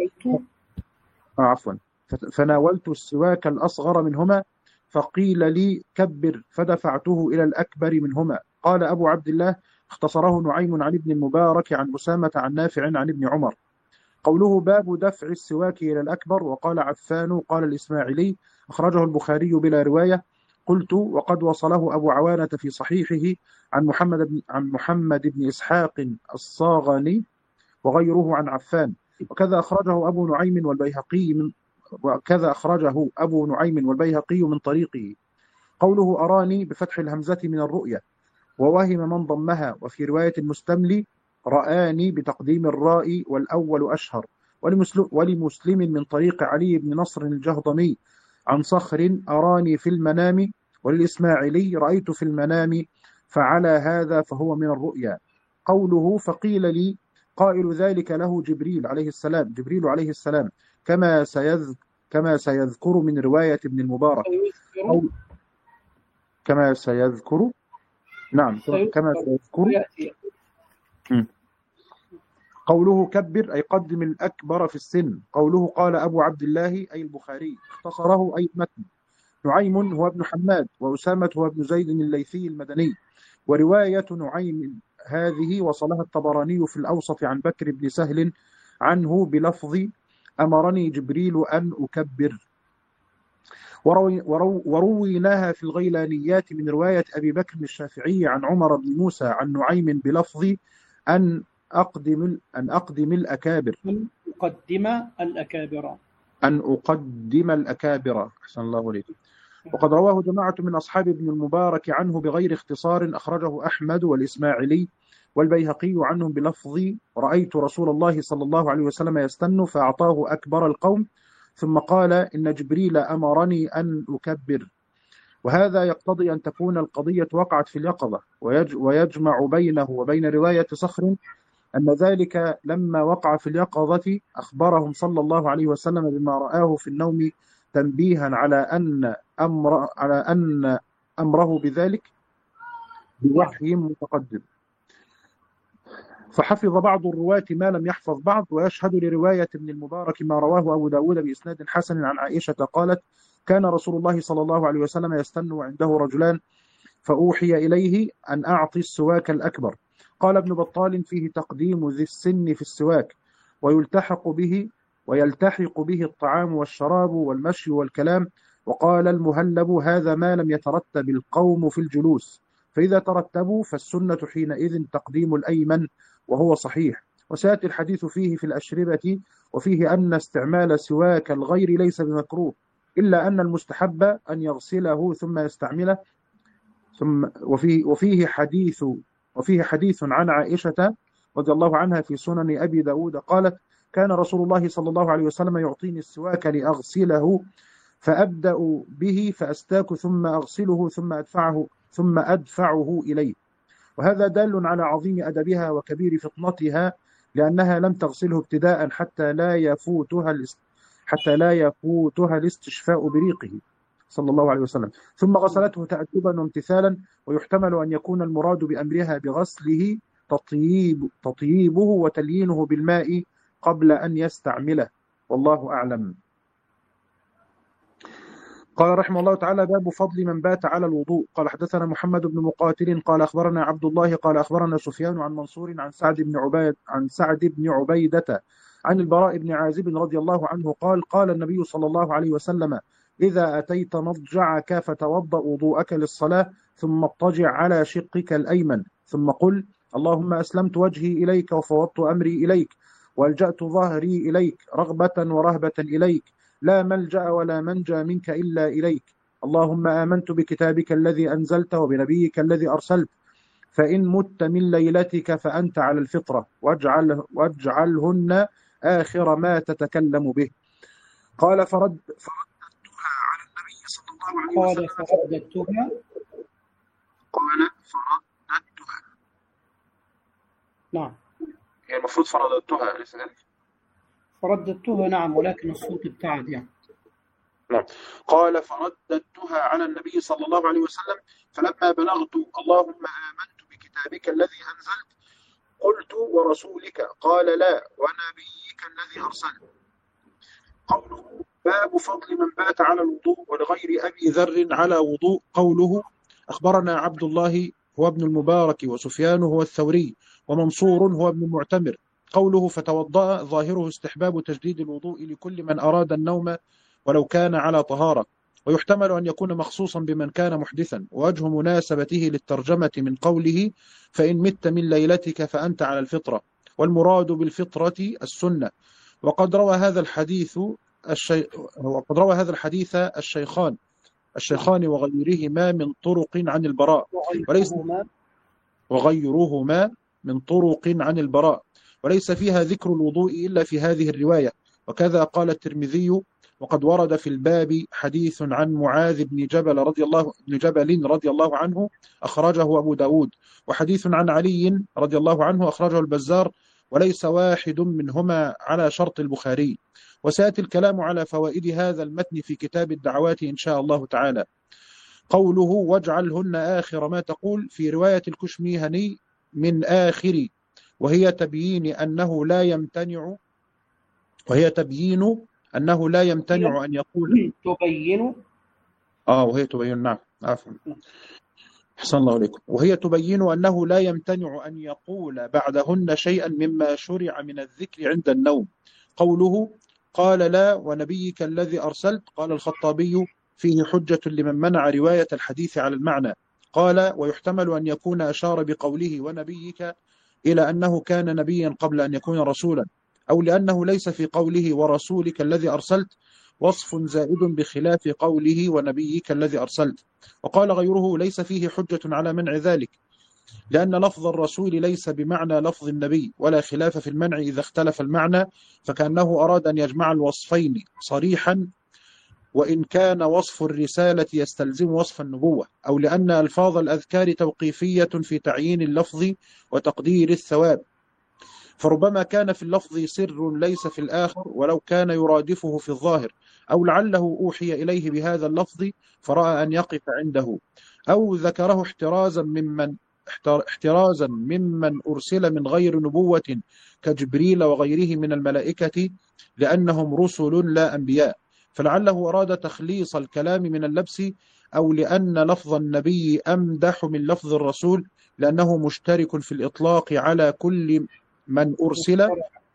Speaker 3: فناولت السواك الأصغر منهما فقيل لي: كبر، فدفعته إلى الأكبر منهما. قال أبو عبد الله: اختصره نعيم عن ابن المبارك عن أسامة عن نافع عن ابن عمر. قوله باب دفع السواك إلى الأكبر. وقال عفان: قال الإسماعيلي: أخرجه البخاري بلا رواية. قلت: وقد وصله أبو عوانة في صحيحه عن محمد بن إسحاق الصاغني وغيره عن عفان. وكذا أخرجه أبو نعيم والبيهقي من طريقه. قوله أراني بفتح الهمزة من الرؤية، ووهم من ضمها. وفي رواية المستملي: رآني بتقديم الراء والأول أشهر. ولمسلم من طريق علي بن نصر الجهضمي عن صخر: أراني في المنام. وللإسماعيلي: رأيت في المنام، فعلى هذا فهو من الرؤيا. قوله فقيل لي: قائل ذلك له جبريل عليه السلام كما سيذكر من رواية ابن المبارك. كما سيذكر قوله كبر أي قدم الأكبر في السن. قوله قال أبو عبد الله أي البخاري، اختصره أي متن. نعيم هو ابن حماد، وأسامة هو ابن زيد الليثي المدني. ورواية نعيم هذه وصلها الطبراني في الأوسط عن بكر بن سهل عنه بلفظ: أمرني جبريل أن أكبر. ورويناها في الغيلانيات من رواية أبي بكر الشافعي عن عمر بن موسى عن نعيم بلفظ: أن أقدم الأكابر. أن أقدم الأكابر. أحسن الله عليكم. وقد رواه جماعة من أصحاب ابن المبارك عنه بغير اختصار، أخرجه أحمد والإسماعيلي والبيهقي عنهم بلفظ: رأيت رسول الله صلى الله عليه وسلم يستن فأعطاه أكبر القوم ثم قال: إن جبريل أمرني أن أكبر. وهذا يقتضي أن تكون القضية وقعت في اليقظة. ويجمع بينه وبين رواية صخر أن ذلك لما وقع في اليقظة أخبرهم صلى الله عليه وسلم بما رآه في النوم، تنبيها على أن أمره بذلك بوحي متقدم. فحفظ بعض الرواة ما لم يحفظ بعض. ويشهد لرواية ابن المبارك ما رواه أبو داود بإسناد حسن عن عائشة قالت: كان رسول الله صلى الله عليه وسلم يستن وعنده رجلان فأوحي إليه أن أعطي السواك الأكبر. قال ابن بطال: فيه تقديم ذي السن في السواك، ويلتحق به الطعام والشراب والمشي والكلام. وقال المهلب: هذا ما لم يترتب القوم في الجلوس، فإذا ترتبوا فالسنة حينئذ تقديم الأيمن، وهو صحيح. وسيأتي الحديث فيه في الأشربة، وفيه أن استعمال سواك الغير ليس بمكروه، إلا أن المستحب أن يغسله ثم يستعمله. وفيه حديث عن عائشة رضي الله عنها في سنن أبي داود قالت: كان رسول الله صلى الله عليه وسلم يعطيني السواك لأغسله، فأبدأ به فأستاك ثم أغسله ثم أدفعه إليه. وهذا دال على عظيم أدبها وكبير فطنتها، لأنها لم تغسله ابتداء حتى لا يفوتها الاستشفاء بريقه صلى الله عليه وسلم، ثم غسلته تأدبا وامتثالا. ويحتمل أن يكون المراد بأمرها بغسله تطييبه وتليينه بالماء قبل أن يستعمله، والله أعلم. قال رحمه الله تعالى: باب فضل من بات على الوضوء. قال حدثنا محمد بن مقاتل قال أخبرنا عبد الله قال أخبرنا سفيان عن منصور عن سعد بن عبيدة عن البراء بن عازب رضي الله عنه قال: قال النبي صلى الله عليه وسلم: إذا أتيت مضجعك فتوضأ وضوءك للصلاة، ثم اضطجع على شقك الأيمن، ثم قل: اللهم أسلمت وجهي إليك وفوضت أمري إليك وألجأت ظهري إليك رغبة ورهبة إليك، لا ملجأ ولا منجى منك إلا إليك. اللهم آمنت بكتابك الذي أنزلت وبنبيك الذي أرسلت، فإن مت من ليلتك فأنت على الفطرة، واجعلهن آخر ما تتكلم به. قال فردت الله عليه
Speaker 1: قال
Speaker 3: وسلم
Speaker 1: فرددتها.
Speaker 3: قال فرددتها.
Speaker 1: نعم
Speaker 3: هي المفروض فرددتها أليس كذلك؟
Speaker 1: فرددتها نعم، ولكن الصوت ابتعد يعني.
Speaker 3: نعم. قال فرددتها على النبي صلى الله عليه وسلم، فلما بلغت اللهم آمنت بكتابك الذي أنزلت قلت ورسولك قال لا ونبيك الذي أرسلت. قوله باب فضل من بات على الوضوء ولغير أبي ذر على وضوء. قوله أخبرنا عبد الله هو ابن المبارك وسفيان هو الثوري ومنصور هو ابن المعتمر. قوله فتوضأ ظاهره استحباب تجديد الوضوء لكل من أراد النوم ولو كان على طهارة، ويحتمل أن يكون مخصوصا بمن كان محدثا، ووجه مناسبته للترجمة من قوله فإن مت من ليلتك فأنت على الفطرة، والمراد بالفطرة السنة. وقد روى هذا الحديث الشيخان وغيرهما من طرق عن البراء، وغيرهما من طرق عن البراء، وليس فيها ذكر الوضوء إلا في هذه الرواية. وكذا قال الترمذي. وقد ورد في الباب حديث عن معاذ بن جبل رضي الله عنه أخرجه أبو داود، وحديث عن علي رضي الله عنه أخرجه البزار، وليس واحد منهما على شرط البخاري. وسيأتي الكلام على فوائد هذا المتن في كتاب الدعوات إن شاء الله تعالى. قوله واجعلهن آخر ما تقول في رواية الكشميهني من آخر، وهي تبيين أنه لا يمتنع أن يقول
Speaker 1: تبين.
Speaker 3: وهي تبين. نعم عفوا أحسن الله عليكم. وهي تبين أنه لا يمتنع أن يقول بعدهن شيئا مما شرع من الذكر عند النوم. قوله قال لا ونبيك الذي أرسلت، قال الخطابي فيه حجة لمن منع رواية الحديث على المعنى. قال ويحتمل أن يكون أشار بقوله ونبيك إلى أنه كان نبيا قبل أن يكون رسولا، أو لأنه ليس في قوله ورسولك الذي أرسلت وصف زائد بخلاف قوله ونبيك الذي أرسلت. وقال غيره ليس فيه حجة على منع ذلك، لأن لفظ الرسول ليس بمعنى لفظ النبي، ولا خلاف في المنع إذا اختلف المعنى، فكأنه أراد أن يجمع الوصفين صريحا، وإن كان وصف الرسالة يستلزم وصف النبوة، أو لأن ألفاظ الأذكار توقيفية في تعيين اللفظ وتقدير الثواب، فربما كان في اللفظ سر ليس في الآخر ولو كان يرادفه في الظاهر، أو لعله أوحي إليه بهذا اللفظ فرأى أن يقف عنده، أو ذكره احترازا ممن أرسل من غير نبوة كجبريل وغيره من الملائكة لأنهم رسل لا أنبياء، فلعله أراد تخليص الكلام من اللبس، أو لأن لفظ النبي أمدح من لفظ الرسول لأنه مشترك في الإطلاق على كل من أرسل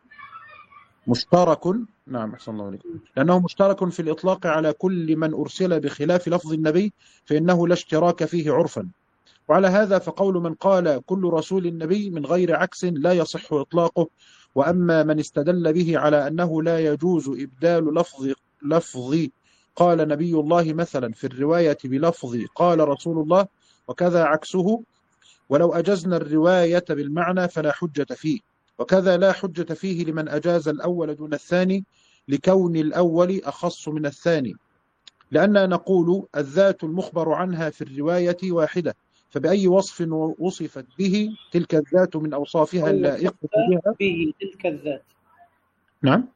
Speaker 3: نعم أحسن الله عليكم، لأنه مشترك في الإطلاق على كل من أرسل بخلاف لفظ النبي فإنه لا اشتراك فيه عرفا. وعلى هذا فقول من قال كل رسول النبي من غير عكس لا يصح إطلاقه. وأما من استدل به على أنه لا يجوز إبدال لفظ قال نبي الله مثلا في الرواية بلفظ قال رسول الله وكذا عكسه، ولو أجزنا الرواية بالمعنى فلا حجة فيه، وكذا لا حجة فيه لمن أجاز الأول دون الثاني لكون الأول أخص من الثاني، لأننا نقول الذات المخبر عنها في الرواية واحدة، فبأي وصف وصفت به تلك الذات من أوصافها اللائقة بها
Speaker 1: تلك الذات.
Speaker 3: نعم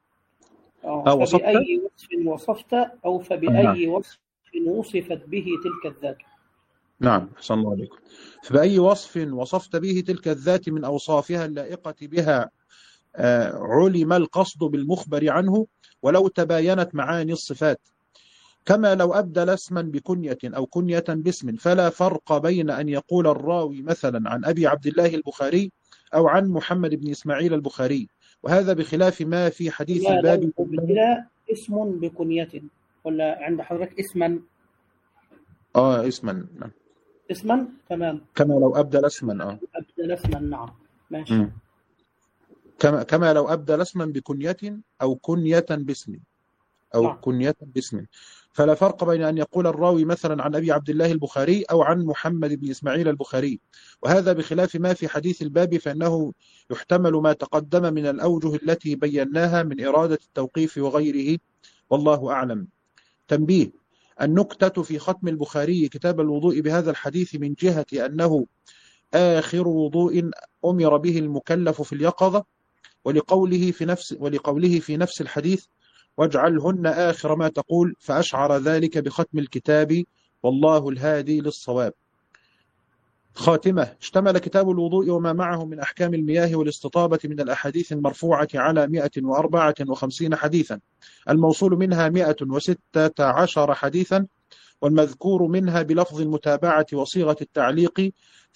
Speaker 1: فبأي وصف وصفت أو فبأي وصف وصفت به تلك الذات.
Speaker 3: نعم أحسن الله عليكم. فبأي وصف وصفت به تلك الذات من أوصافها اللائقة بها علم القصد بالمخبر عنه ولو تباينت معاني الصفات، كما لو أبدل اسما بكنية أو كنية باسم، فلا فرق بين أن يقول الراوي مثلا عن أبي عبد الله البخاري أو عن محمد بن إسماعيل البخاري، وهذا بخلاف ما في حديث الباب.
Speaker 1: اسم بكنية ولا عند حضرتك اسما؟
Speaker 3: اسما. نعم
Speaker 1: اسما تمام.
Speaker 3: كما لو أبدل اسما
Speaker 1: أبدل اسما. نعم ماشي.
Speaker 3: كما لو أبدل اسما بكنية أو كنية باسم كنية باسم، فلا فرق بين أن يقول الراوي مثلا عن أبي عبد الله البخاري أو عن محمد بن إسماعيل البخاري، وهذا بخلاف ما في حديث الباب، فإنه يحتمل ما تقدم من الأوجه التي بيناها من إرادة التوقيف وغيره، والله أعلم. تنبيه: النكتة في ختم البخاري كتاب الوضوء بهذا الحديث من جهة أنه آخر وضوء أمر به المكلف في اليقظة، ولقوله في نفس الحديث واجعلهن آخر ما تقول، فأشعر ذلك بختم الكتاب، والله الهادي للصواب. خاتمة: اشتمل كتاب الوضوء وما معه من أحكام المياه والاستطابة من الأحاديث المرفوعة على 154 حديثا، الموصول منها 116 حديثا، والمذكور منها بلفظ المتابعة وصيغة التعليق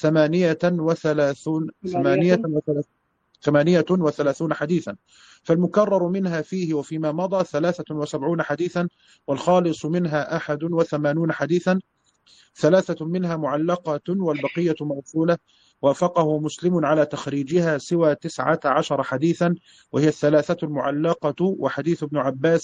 Speaker 3: 38 حديثا، فالمكرر منها فيه وفيما مضى 73 حديثا، والخالص منها 81 حديثا، 3 منها معلقة والبقية موصولة، وافقه مسلم على تخريجها سوى 19 حديثا، وهي 3 المعلقة وحديث ابن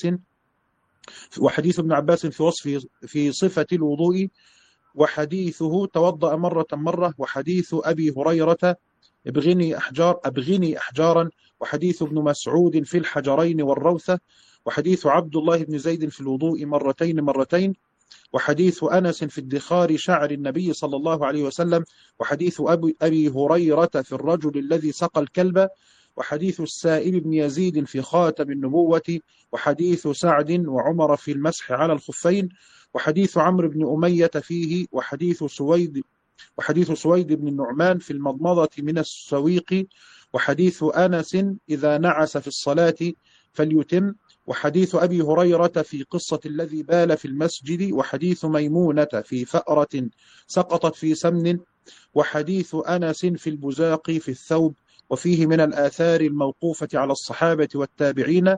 Speaker 3: عباس في صفة الوضوء، وحديثه توضأ مرة، وحديث أبي هريرة أبغني أحجارا، وحديث ابن مسعود في الحجرين والروثة، وحديث عبد الله بن زيد في الوضوء مرتين، وحديث أنس في ادخار شعر النبي صلى الله عليه وسلم، وحديث أبي هريرة في الرجل الذي سقى الكلب، وحديث السائب بن يزيد في خاتم النبوة، وحديث سعد وعمر في المسح على الخفين، وحديث عمرو بن أمية فيه، وحديث سويد بن النعمان في المضمضة من السويق، وحديث أنس إذا نعس في الصلاة فليتم، وحديث أبي هريرة في قصة الذي بال في المسجد، وحديث ميمونة في فأرة سقطت في سمن، وحديث أنس في البزاق في الثوب، وفيه من الآثار الموقوفة على الصحابة والتابعين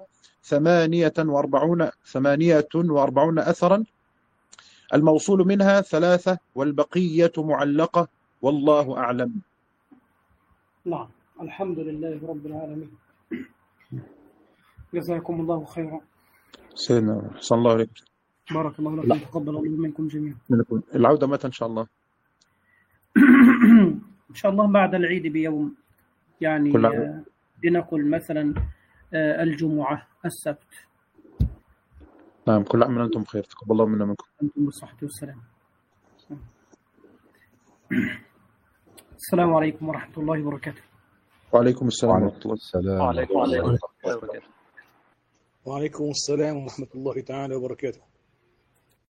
Speaker 3: 48 أثرا، الموصول منها 3 والبقية معلقة، والله أعلم.
Speaker 1: نعم، الحمد لله رب العالمين. جزاكم الله خيرا.
Speaker 3: سيدنا حسن الله عليكم.
Speaker 1: بارك الله لكم، تقبل الله منكم جميعا.
Speaker 3: العودة متى إن شاء الله؟
Speaker 1: إن شاء الله بعد العيد بيوم، يعني لنقل مثلا الجمعة السبت.
Speaker 3: نعم، كل عام وأنتم بخير، تقبل الله منا منكم.
Speaker 1: أنتم بالصحة والسلام. السلام عليكم ورحمة الله وبركاته.
Speaker 3: وعليكم السلام ورحمة الله.
Speaker 4: وعليكم السلام ورحمة الله وبركاته.
Speaker 5: وعليكم السلام ورحمة الله تعالى وبركاته.